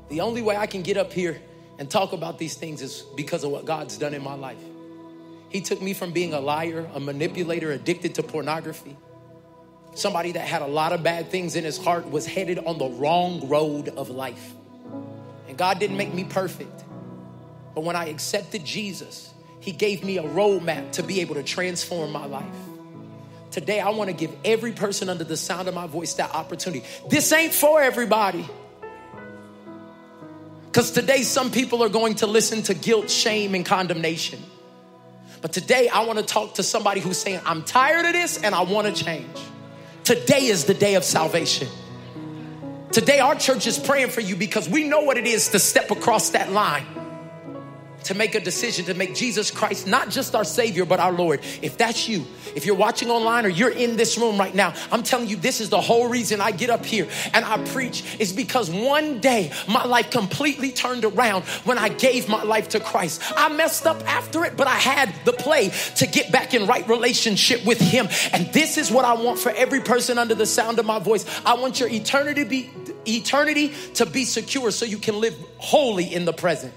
The only way I can get up here and talk about these things is because of what God's done in my life. He took me from being a liar, a manipulator, addicted to pornography, somebody that had a lot of bad things in his heart, was headed on the wrong road of life. And God didn't make me perfect. But when I accepted Jesus, he gave me a roadmap to be able to transform my life. Today, I want to give every person under the sound of my voice that opportunity. This ain't for everybody. Because today, some people are going to listen to guilt, shame, and condemnation. But today, I want to talk to somebody who's saying, I'm tired of this and I want to change. Today is the day of salvation. Today, our church is praying for you because we know what it is to step across that line, to make a decision to make Jesus Christ not just our Savior, but our Lord. If that's you, if you're watching online or you're in this room right now, I'm telling you, this is the whole reason I get up here and I preach, is because one day my life completely turned around when I gave my life to Christ. I messed up after it, but I had the play to get back in right relationship with him. And this is what I want for every person under the sound of my voice. I want your eternity to be, eternity to be secure so you can live holy in the present.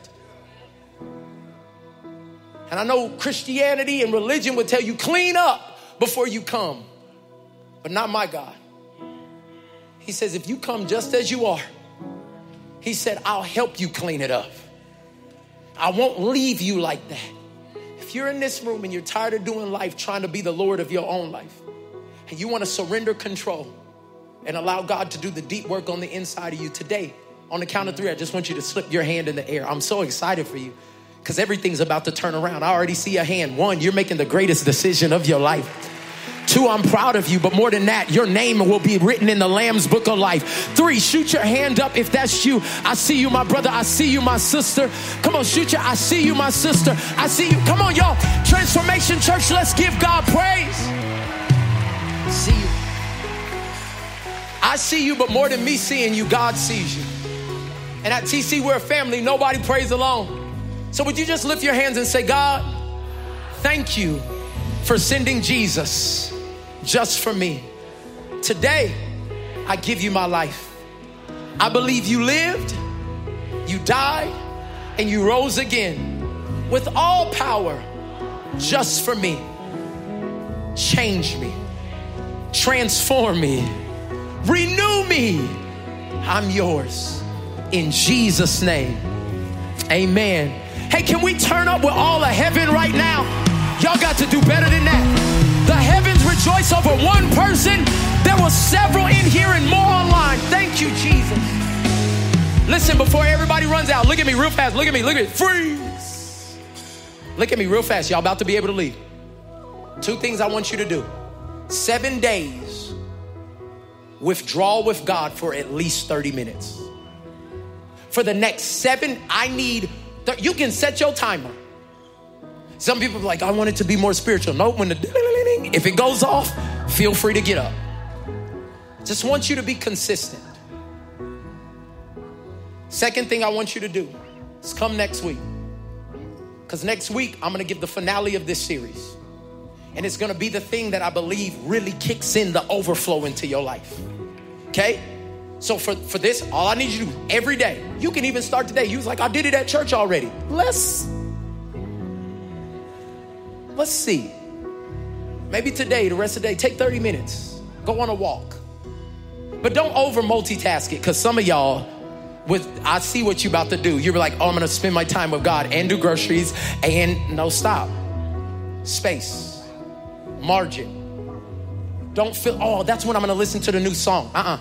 And I know Christianity and religion would tell you, clean up before you come. But not my God. He says, if you come just as you are, he said, I'll help you clean it up. I won't leave you like that. If you're in this room and you're tired of doing life, trying to be the Lord of your own life, and you want to surrender control and allow God to do the deep work on the inside of you today, on the count of three, I just want you to slip your hand in the air. I'm so excited for you, because everything's about to turn around. I already see a hand. One, you're making the greatest decision of your life. Two, I'm proud of you, but more than that, your name will be written in the Lamb's book of life. Three, shoot your hand up if that's you. I see you, my brother. I see you, my sister. Come on, shoot your, I see you, my sister. I see you. Come on, y'all. Transformation Church, let's give God praise. I see you. I see you, but more than me seeing you, God sees you. And at T C, we're a family. Nobody prays alone. So would you just lift your hands and say, God, thank you for sending Jesus just for me. Today, I give you my life. I believe you lived, you died, and you rose again with all power just for me. Change me, transform me, renew me. I'm yours. In Jesus' name, amen. Hey, can we turn up with all of heaven right now? Y'all got to do better than that. The heavens rejoice over one person. There were several in here and more online. Thank you, Jesus. Listen, before everybody runs out, look at me real fast. Look at me, look at me. Freeze. Look at me real fast. Y'all about to be able to leave. Two things I want you to do. Seven days, withdraw with God for at least thirty minutes. For the next seven, I need... You can set your timer. Some people are like, I want it to be more spiritual. No, when the if it goes off, feel free to get up. Just want you to be consistent. Second thing I want you to do is come next week. Because next week, I'm going to give the finale of this series. And it's going to be the thing that I believe really kicks in the overflow into your life. Okay? So for, for this, all I need you to do every day, you can even start today. You was like, I did it at church already. Let's, let's see. Maybe today, the rest of the day, take thirty minutes. Go on a walk. But don't over multitask it, because some of y'all, with I see what you're about to do. You're like, oh, I'm going to spend my time with God and do groceries and no, stop. Space. Margin. Don't feel, oh, that's when I'm going to listen to the new song. Uh-uh.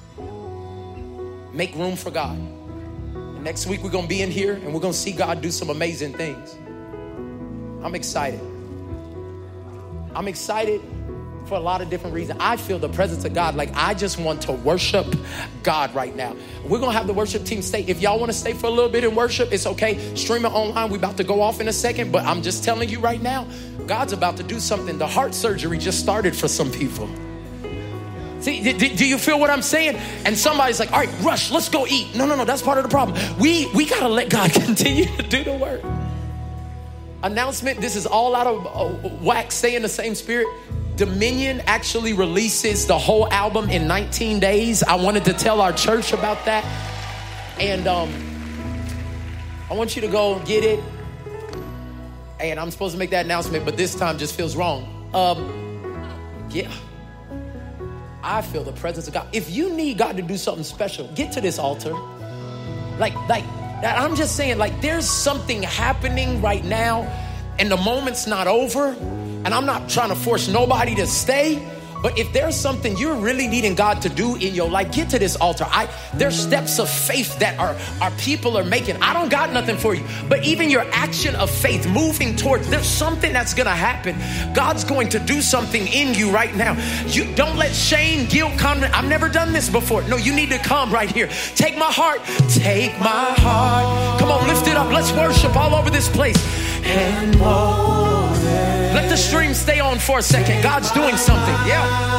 Make room for God. And next week, we're going to be in here and we're going to see God do some amazing things. I'm excited. I'm excited for a lot of different reasons. I feel the presence of God. Like, I just want to worship God right now. We're going to have the worship team stay. If y'all want to stay for a little bit and worship, it's okay. Stream it online. We're about to go off in a second. But I'm just telling you right now, God's about to do something. The heart surgery just started for some people. See, do you feel what I'm saying? And somebody's like, all right, rush, let's go eat. No, no, no, that's part of the problem. We we got to let God continue to do the work. Announcement, this is all out of uh, whack, stay in the same spirit. Dominion actually releases the whole album in nineteen days. I wanted to tell our church about that. And um, I want you to go get it. And I'm supposed to make that announcement, but this time just feels wrong. Um, yeah. I feel the presence of God. If you need God to do something special, get to this altar. Like, like, I'm just saying, like, there's something happening right now, and the moment's not over, and I'm not trying to force nobody to stay. But if there's something you're really needing God to do in your life, get to this altar. I, there's steps of faith that our, our people are making. I don't got nothing for you. But even your action of faith moving towards, there's something that's going to happen. God's going to do something in you right now. You don't let shame, guilt, condemn. I've never done this before. No, you need to come right here. Take my heart. Take my heart. Come on, lift it up. Let's worship all over this place. And more. Let the stream stay on for a second. God's doing something. Yeah.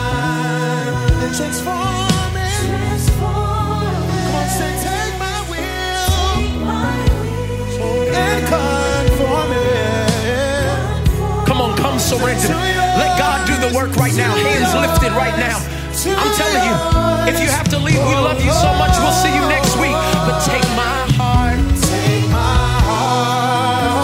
Transform me. Come on, say, take my will and conform me. Come on, come surrender. Let God do the work right now. Hands lifted right now. I'm telling you, if you have to leave, we love you so much. We'll see you next week. But take my heart. Take my heart.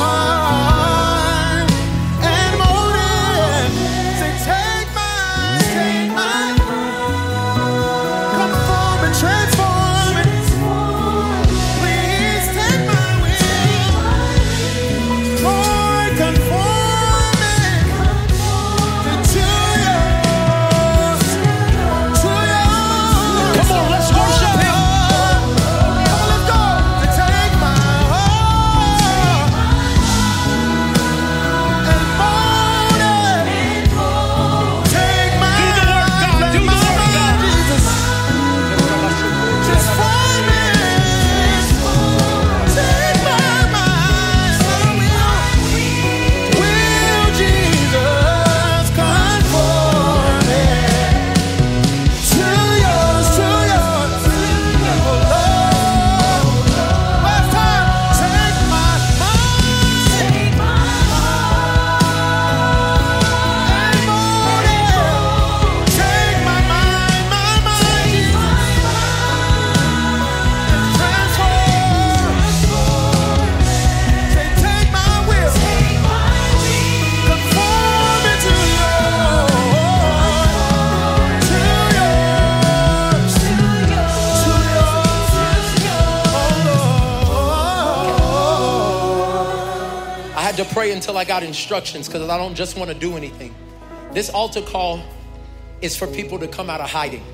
To pray until I got instructions, because I don't just want to do anything. This altar call is for people to come out of hiding.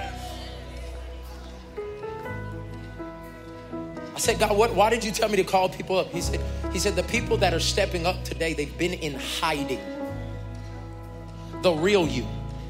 I said, God, what, why did you tell me to call people up? He said, he said, the people that are stepping up today, they've been in hiding. The real you.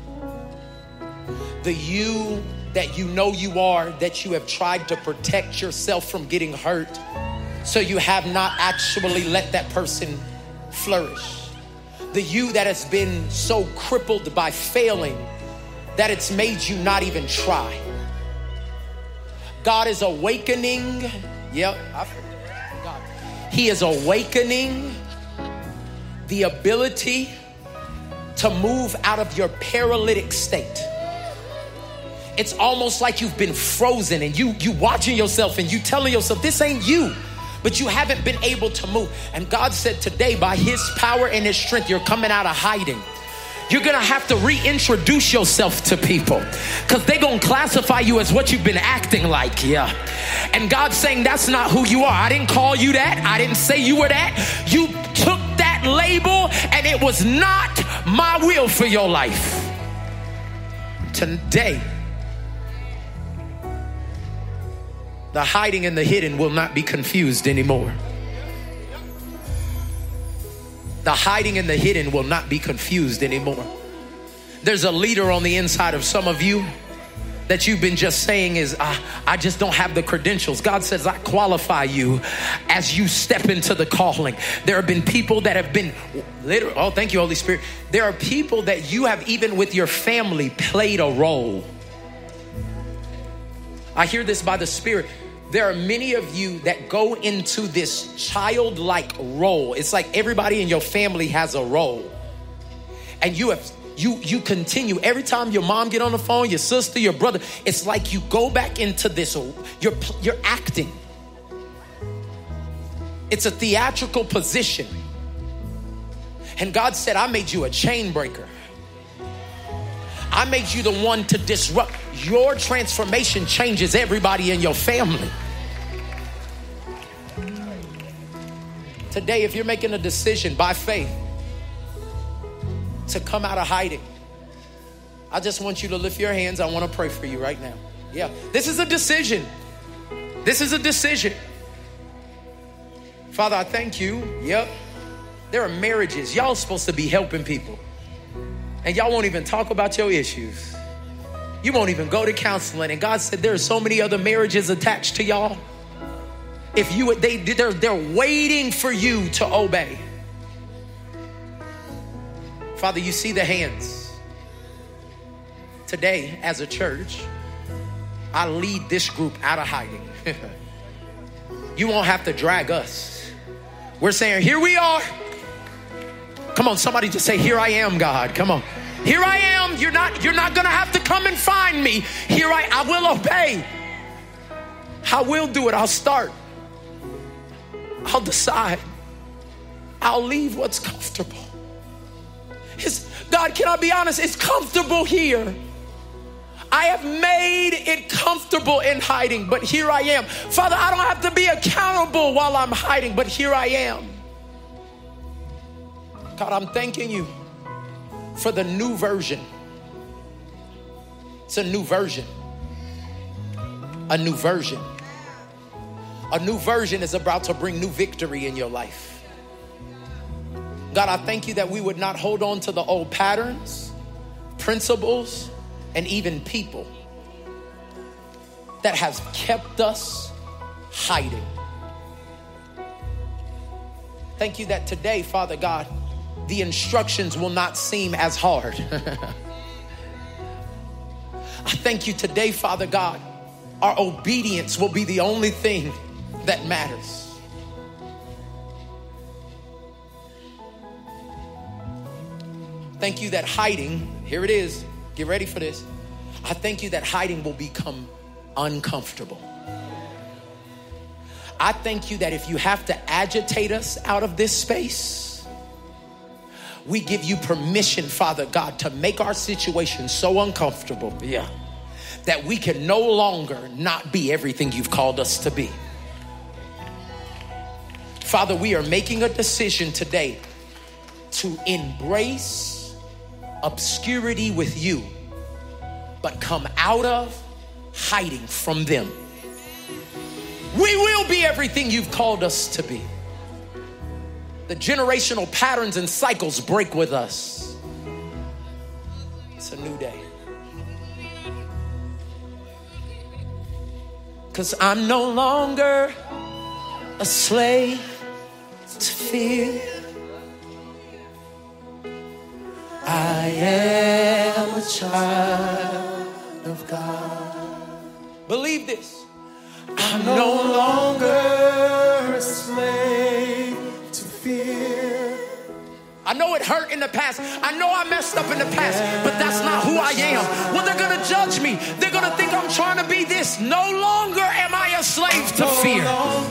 The you that you know you are, that you have tried to protect yourself from getting hurt. So you have not actually let that person flourish. The you that has been so crippled by failing that it's made you not even try. God is awakening. Yep, I forgot. He is awakening the ability to move out of your paralytic state. It's almost like you've been frozen and you you watching yourself and you telling yourself, this ain't you. But you haven't been able to move. And God said today, by his power and his strength, you're coming out of hiding. You're going to have to reintroduce yourself to people because they're going to classify you as what you've been acting like. Yeah. And God's saying that's not who you are. I didn't call you that. I didn't say you were that. You took that label and it was not my will for your life. Today, the hiding and the hidden will not be confused anymore. The hiding and the hidden will not be confused anymore. There's a leader on the inside of some of you that you've been just saying is, I, I just don't have the credentials. God says, I qualify you as you step into the calling. There have been people that have been, literally, oh, thank you, Holy Spirit. There are people that you have, even with your family, played a role. I hear this by the Spirit. There are many of you that go into this childlike role. It's like everybody in your family has a role. And you have you, you continue. Every time your mom get on the phone, your sister, your brother, it's like you go back into this, you're, you're acting. It's a theatrical position. And God said, I made you a chain breaker. I made you the one to disrupt. Your transformation changes everybody in your family. Today, if you're making a decision by faith to come out of hiding, I just want you to lift your hands. I want to pray for you right now. Yeah, this is a decision. This is a decision. Father, I thank you. Yep. There are marriages. Y'all supposed to be helping people. And y'all won't even talk about your issues. You won't even go to counseling. And God said there are so many other marriages attached to y'all. If you, they, they're, they're waiting for you to obey. Father, you see the hands. Today, as a church, I lead this group out of hiding. You won't have to drag us. We're saying, here we are. Come on, somebody just say, here I am, God. Come on. Here I am. You're not, you're not going to have to come and find me. Here I, I will obey. I will do it. I'll start. I'll decide. I'll leave what's comfortable. It's, God, can I be honest? It's comfortable here. I have made it comfortable in hiding, but here I am. Father, I don't have to be accountable while I'm hiding, but here I am. God, I'm thanking you for the new version. It's a new version. A new version. A new version is about to bring new victory in your life. God, I thank you that we would not hold on to the old patterns, principles, and even people that has kept us hiding. Thank you that today, Father God, the instructions will not seem as hard. I thank you today, Father God, our obedience will be the only thing that matters. Thank you that hiding, here it is, get ready for this. I thank you that hiding will become uncomfortable. I thank you that if you have to agitate us out of this space, we give you permission, Father God, to make our situation so uncomfortable, yeah, that we can no longer not be everything you've called us to be. Father, we are making a decision today to embrace obscurity with you, but come out of hiding from them. We will be everything you've called us to be. The generational patterns and cycles break with us. It's a new day. Because I'm no longer a slave to fear. I am a child of God. Believe this. I'm no longer a slave to fear. I know it hurt in the past. I know I messed up in the past, but that's not who I am. Well, they're going to judge me. They're going to think I'm trying to be this. No longer am I a slave to fear.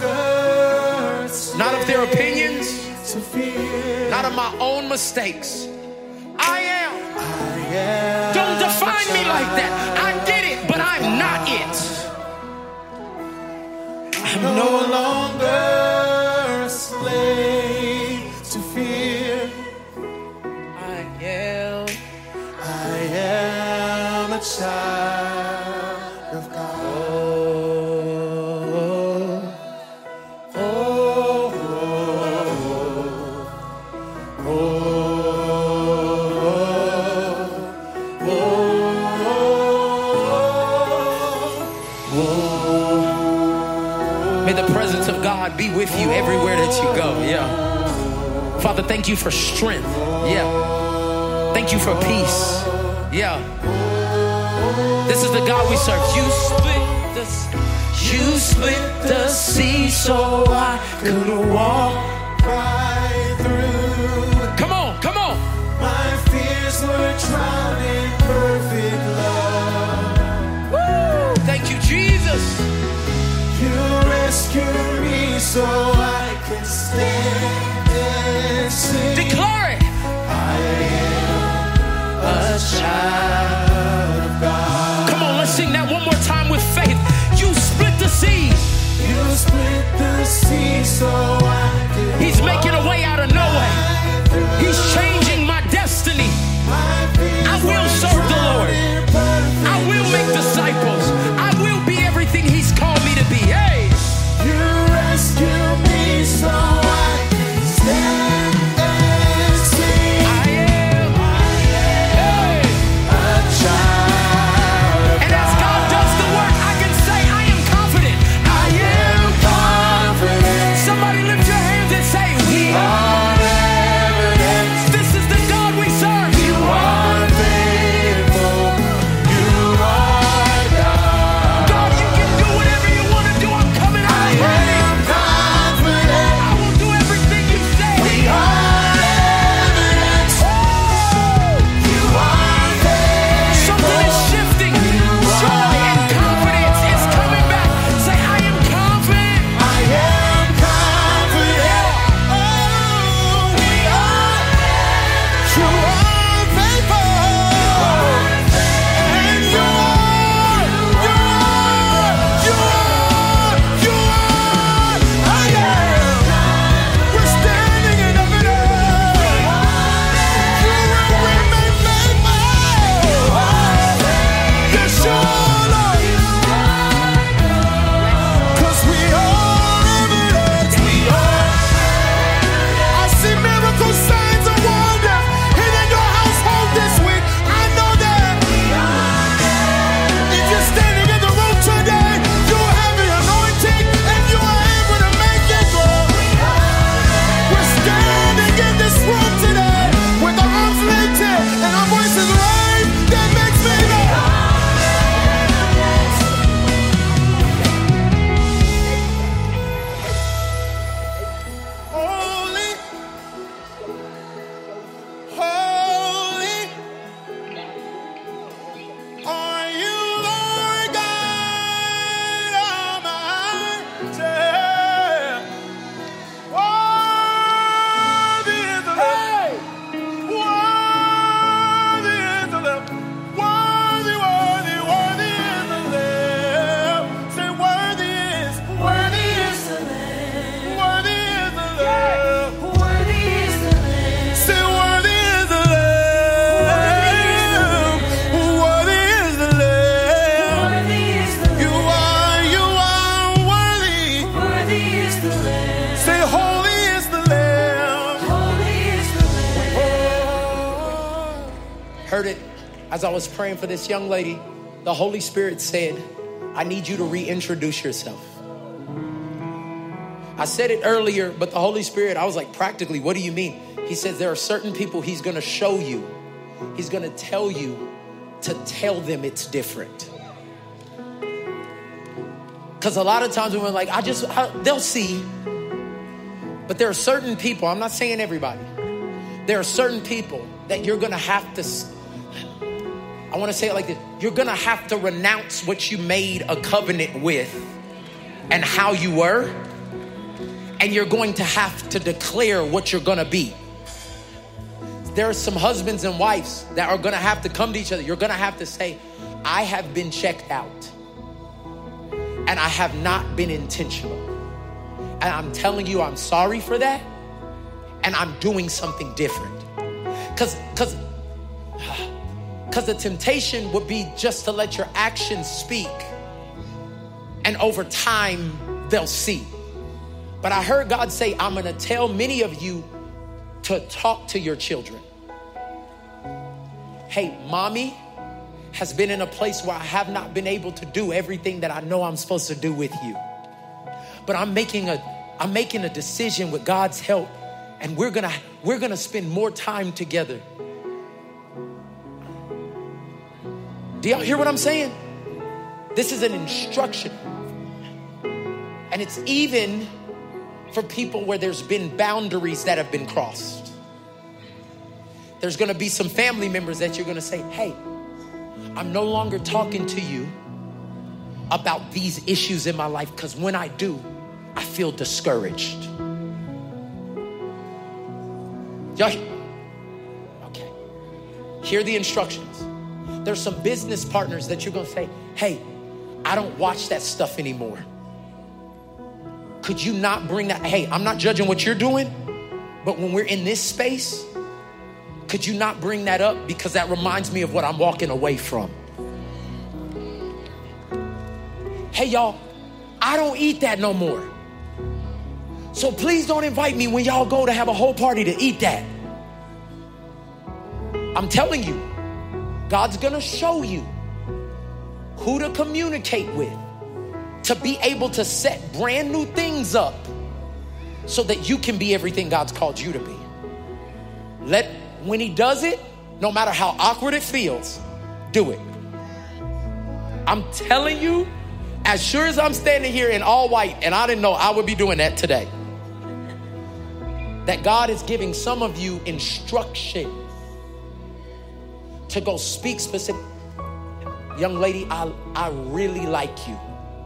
Not of their opinions, not of my own mistakes. I am. Don't define me like that. I did it, but I'm not it. I'm no longer a slave to fear. I am. I am a child of God. Oh, oh, oh, oh, oh, oh. May the presence of God be with you everywhere that you go. Yeah. Father, thank you for strength. Yeah. Thank you for peace. Yeah. This is the God we serve. You split the, you split the sea so I could walk right through. Come on, come on. My fears were trying. so I can He's making a way out of no way. He's changing my destiny. I will serve the Lord. I will make disciples. I will be everything He's called me to be. Hey! You rescue me so I can stand and sing. I am. Hey! A child. And as God does the work, I can say I am confident. I am confident. Somebody lift your hands and say, we are. All evidence. This is the God we serve. You are faithful. You are God. God, you can do whatever you want to do. I'm coming out I ready. am confident. I will do everything you say. We are evidence. You are faithful. Something is shifting. Joy and confidence is coming back. Say, I am confident. I am confident. Oh, we are. You are faithful. And you are. You are. You are. You are. I am. We're standing in evidence. You will remain faithful. Yes, you are, Lord. 'Cause we are evidence. We are. I see miracles, signs, and wonders hitting your household this week. I know that. If you're standing in the room today, you have the anointing and you are able to make it grow. We're standing in this room today with our arms lifted and our voices raised. That makes me know. Holy, holy, are you, Lord God Almighty? Worthy is the Lamb. Worthy is the Lamb. Worthy, worthy, worthy is the Lamb. Say, worthy is, worthy is the Lamb. Worthy is the Lamb. Worthy is the Lamb. Say, worthy is the Lamb. Worthy is the Lamb. Worthy is the You Lamb. are, you are worthy. Worthy is the Lamb. Say, holy is the Lamb. Holy is the Lamb. Heard it as I was praying for this young lady. The Holy Spirit said, I need you to reintroduce yourself. I said it earlier, but the Holy Spirit, I was like, practically, what do you mean? He says there are certain people He's going to show you. He's going to tell you to tell them it's different. Because a lot of times when we're like, I just, I, they'll see. But there are certain people, I'm not saying everybody. There are certain people that you're going to have to, s- I want to say it like this. You're going to have to renounce what you made a covenant with and how you were. And you're going to have to declare what you're going to be. There are some husbands and wives that are going to have to come to each other. You're going to have to say, I have been checked out. And I have not been intentional. And I'm telling you, I'm sorry for that. And I'm doing something different. Because because because the temptation would be just to let your actions speak. And over time, they'll see. But I heard God say, I'm going to tell many of you to talk to your children. Hey, mommy has been in a place where I have not been able to do everything that I know I'm supposed to do with you. But I'm making a I'm making a decision with God's help, and we're gonna we're gonna spend more time together. Do y'all hear what I'm saying? This is an instruction. And it's even for people where there's been boundaries that have been crossed. There's gonna be some family members that you're gonna say, hey, I'm no longer talking to you about these issues in my life, because when I do, I feel discouraged. Y'all, okay. Hear the instructions. There's some business partners that you're gonna say, hey, I don't watch that stuff anymore. could you not bring that? Hey, I'm not judging what you're doing, but when we're in this space, could you not bring that up? Because that reminds me of what I'm walking away from. Hey, y'all, I don't eat that no more. So please don't invite me when y'all go to have a whole party to eat that. I'm telling you, God's gonna show you who to communicate with to be able to set brand new things up so that you can be everything God's called you to be. Let, when he does it, no matter how awkward it feels, do it. I'm telling you, as sure as I'm standing here in all white, and I didn't know I would be doing that today, that God is giving some of you instruction to go speak specific. Young lady, I, I really like you.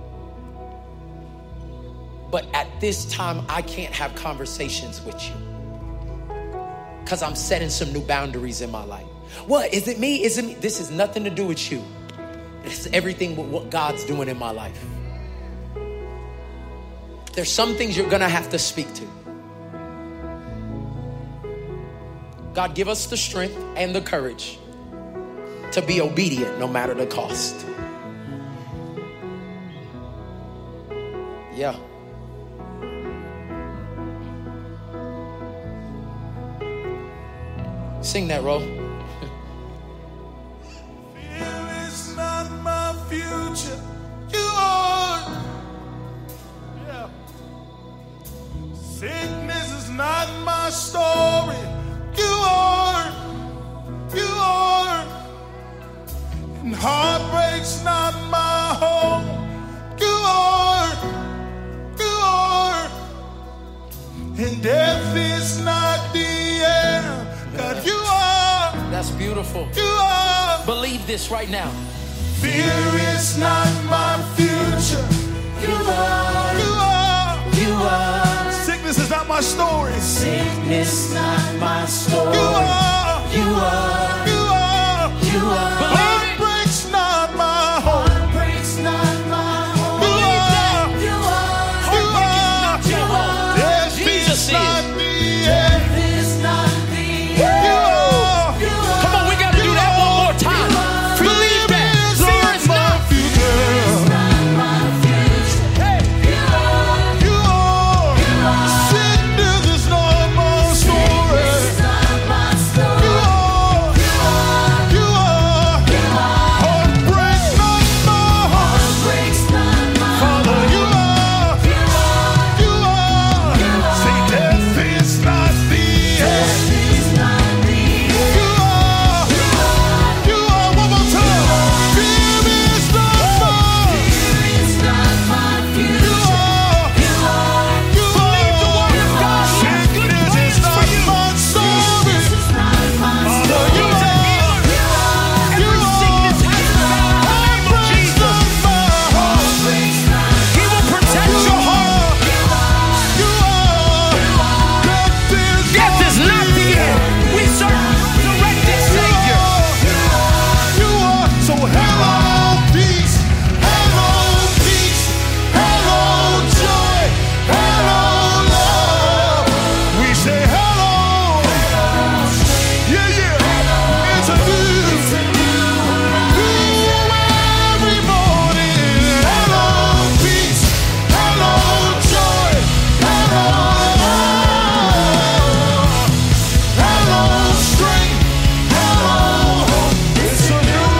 But at this time, I can't have conversations with you because I'm setting some new boundaries in my life. What? Is it me? Is it me? This has nothing to do with you. It's everything with what God's doing in my life. There's some things you're gonna have to speak to. God, give us the strength and the courage to be obedient no matter the cost. Yeah. Sing that, Ro. Fear is not my future. You are. Yeah. Sickness is not my story. You are. You are. And heartbreak's not my home. You are. You are. And death is not the end. God, you are. That's beautiful. You are. Believe this right now. Fear is not my future. You are, You are. you are. Sickness is not my story. Sickness not my story. You are. You are, You are. you are. Heartbreak's not my home. Heartbreak's not my home. You are. You are, You are. you are. Yes, Jesus fear's not the end. It's not the You are. You are. Come on, we gotta do that one more time. Believe that. Fear is my not. future. Not my future. Hey. You are, You are. Sickness is not my story. it's not my You story. are. You are, You are. you are. Heartbreak not my home. Heartbreak's not my Father, you are. You are, You are. Say death is not the end. it's not the You are. You are. One more time. Fear is not mine. It's not my You future. are. You are, You are. Sickness is not my story. it's not my Father, you are. You are, You are. Heartbreak's not my home. it's not He will protect your heart. You are. Death is Death is not the end. We serve a resurrected Savior. You are. So hello peace, hello peace, hello joy, hello love. We say hello. Yeah, yeah. It's a new, new every morning. Hello peace, hello joy, hello love, hello strength, hello hope. It's a new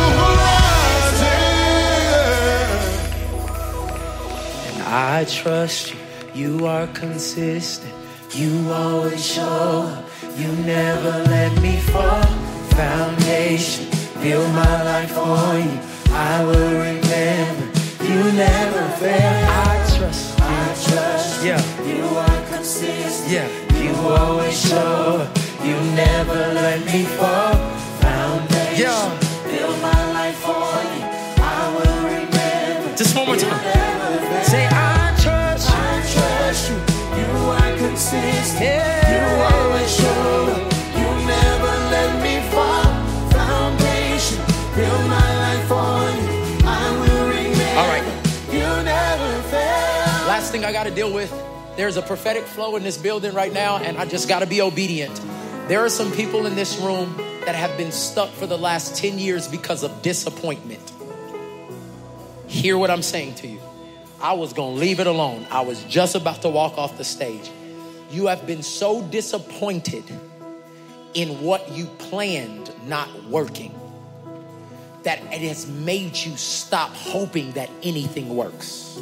horizon. I trust you. You are consistent. You always show up. You never let me fall. Foundation, build my life on you. I will remember. You never fail. I trust you. I trust you. Yeah. You are consistent. Yeah. You always show up. You never let me fall. Foundation. Yeah. Build my life on you. I will remember. Just one more time. Never fail. Say, I trust you. I trust you. You are consistent. Yeah. You always show up. You never let me fall. Foundation. Build my life on you. I will remember. All right. You never fail. Last thing I I got to deal with? There's a prophetic flow in this building right now, and I just got to be obedient. There are some people in this room that have been stuck for the last ten years because of disappointment. Hear what I'm saying to you. I was going to leave it alone. I was just about to walk off the stage. You have been so disappointed in what you planned not working that it has made you stop hoping that anything works.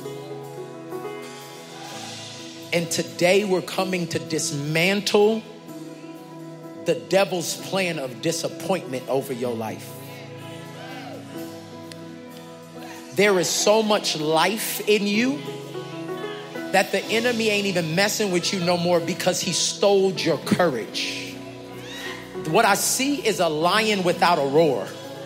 And today we're coming to dismantle the devil's plan of disappointment over your life. There is so much life in you that the enemy ain't even messing with you no more because he stole your courage. What I see is a lion without a roar.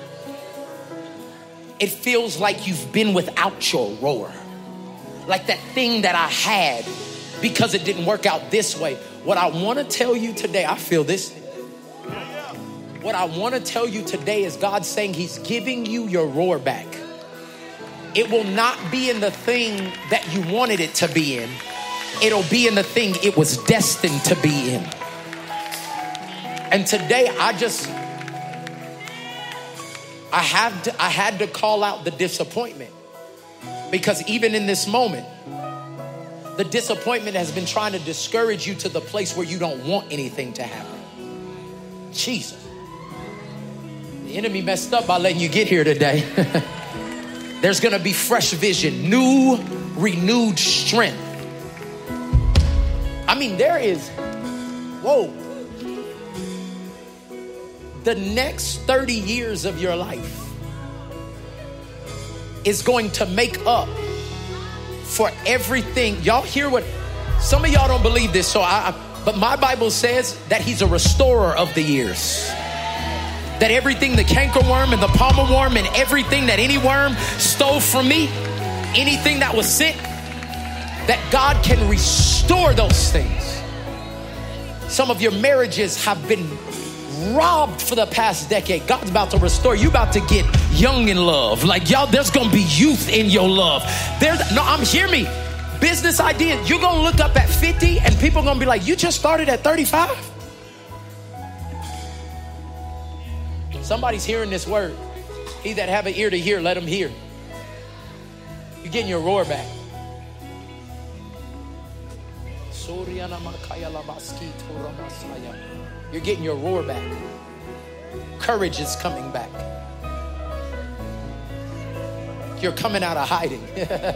It feels like you've been without your roar. Like that thing that I had because it didn't work out this way. What I want to tell you today, I feel this. What I want to tell you today is God saying he's giving you your roar back. It will not be in the thing that you wanted it to be in. It'll be in the thing it was destined to be in. And today I just, I had to, I had to call out the disappointment, because even in this moment, the disappointment has been trying to discourage you to the place where you don't want anything to happen. Jesus. The enemy messed up by letting you get here today. There's going to be fresh vision, new, renewed strength. I mean, there is, whoa. The next thirty years of your life is going to make up for everything. Y'all hear what, some of y'all don't believe this, so I, I but my Bible says that he's a restorer of the years. That everything, the cankerworm and the palmer worm and everything that any worm stole from me, anything that was sent, that God can restore those things. Some of your marriages have been robbed for the past decade. God's about to restore. You about to get young in love. Like y'all, there's going to be youth in your love. There's no, I'm hear me. Business ideas. You're going to look up at fifty and people are going to be like, you just started at thirty-five? Somebody's hearing this word. He that have an ear to hear, let him hear. You're getting your roar back. You're getting your roar back. Courage is coming back. You're coming out of hiding.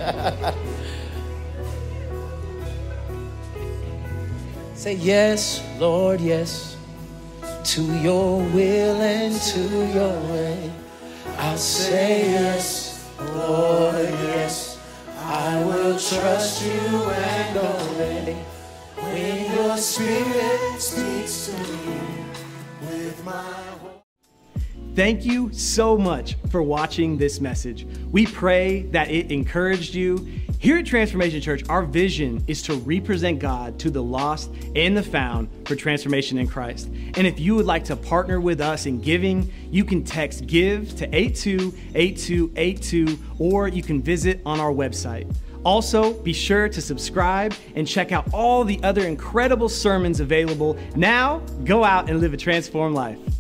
Say yes, Lord, yes. To your will and to your way, I'll say yes, Lord, yes. I will trust you and obey when your spirit speaks to me with my whole. Thank you so much for watching this message. We pray that it encouraged you. Here at Transformation Church, our vision is to represent God to the lost and the found for transformation in Christ. And if you would like to partner with us in giving, you can text GIVE to eight two eight two eight two, or you can visit on our website. Also, be sure to subscribe and check out all the other incredible sermons available. Now, go out and live a transformed life.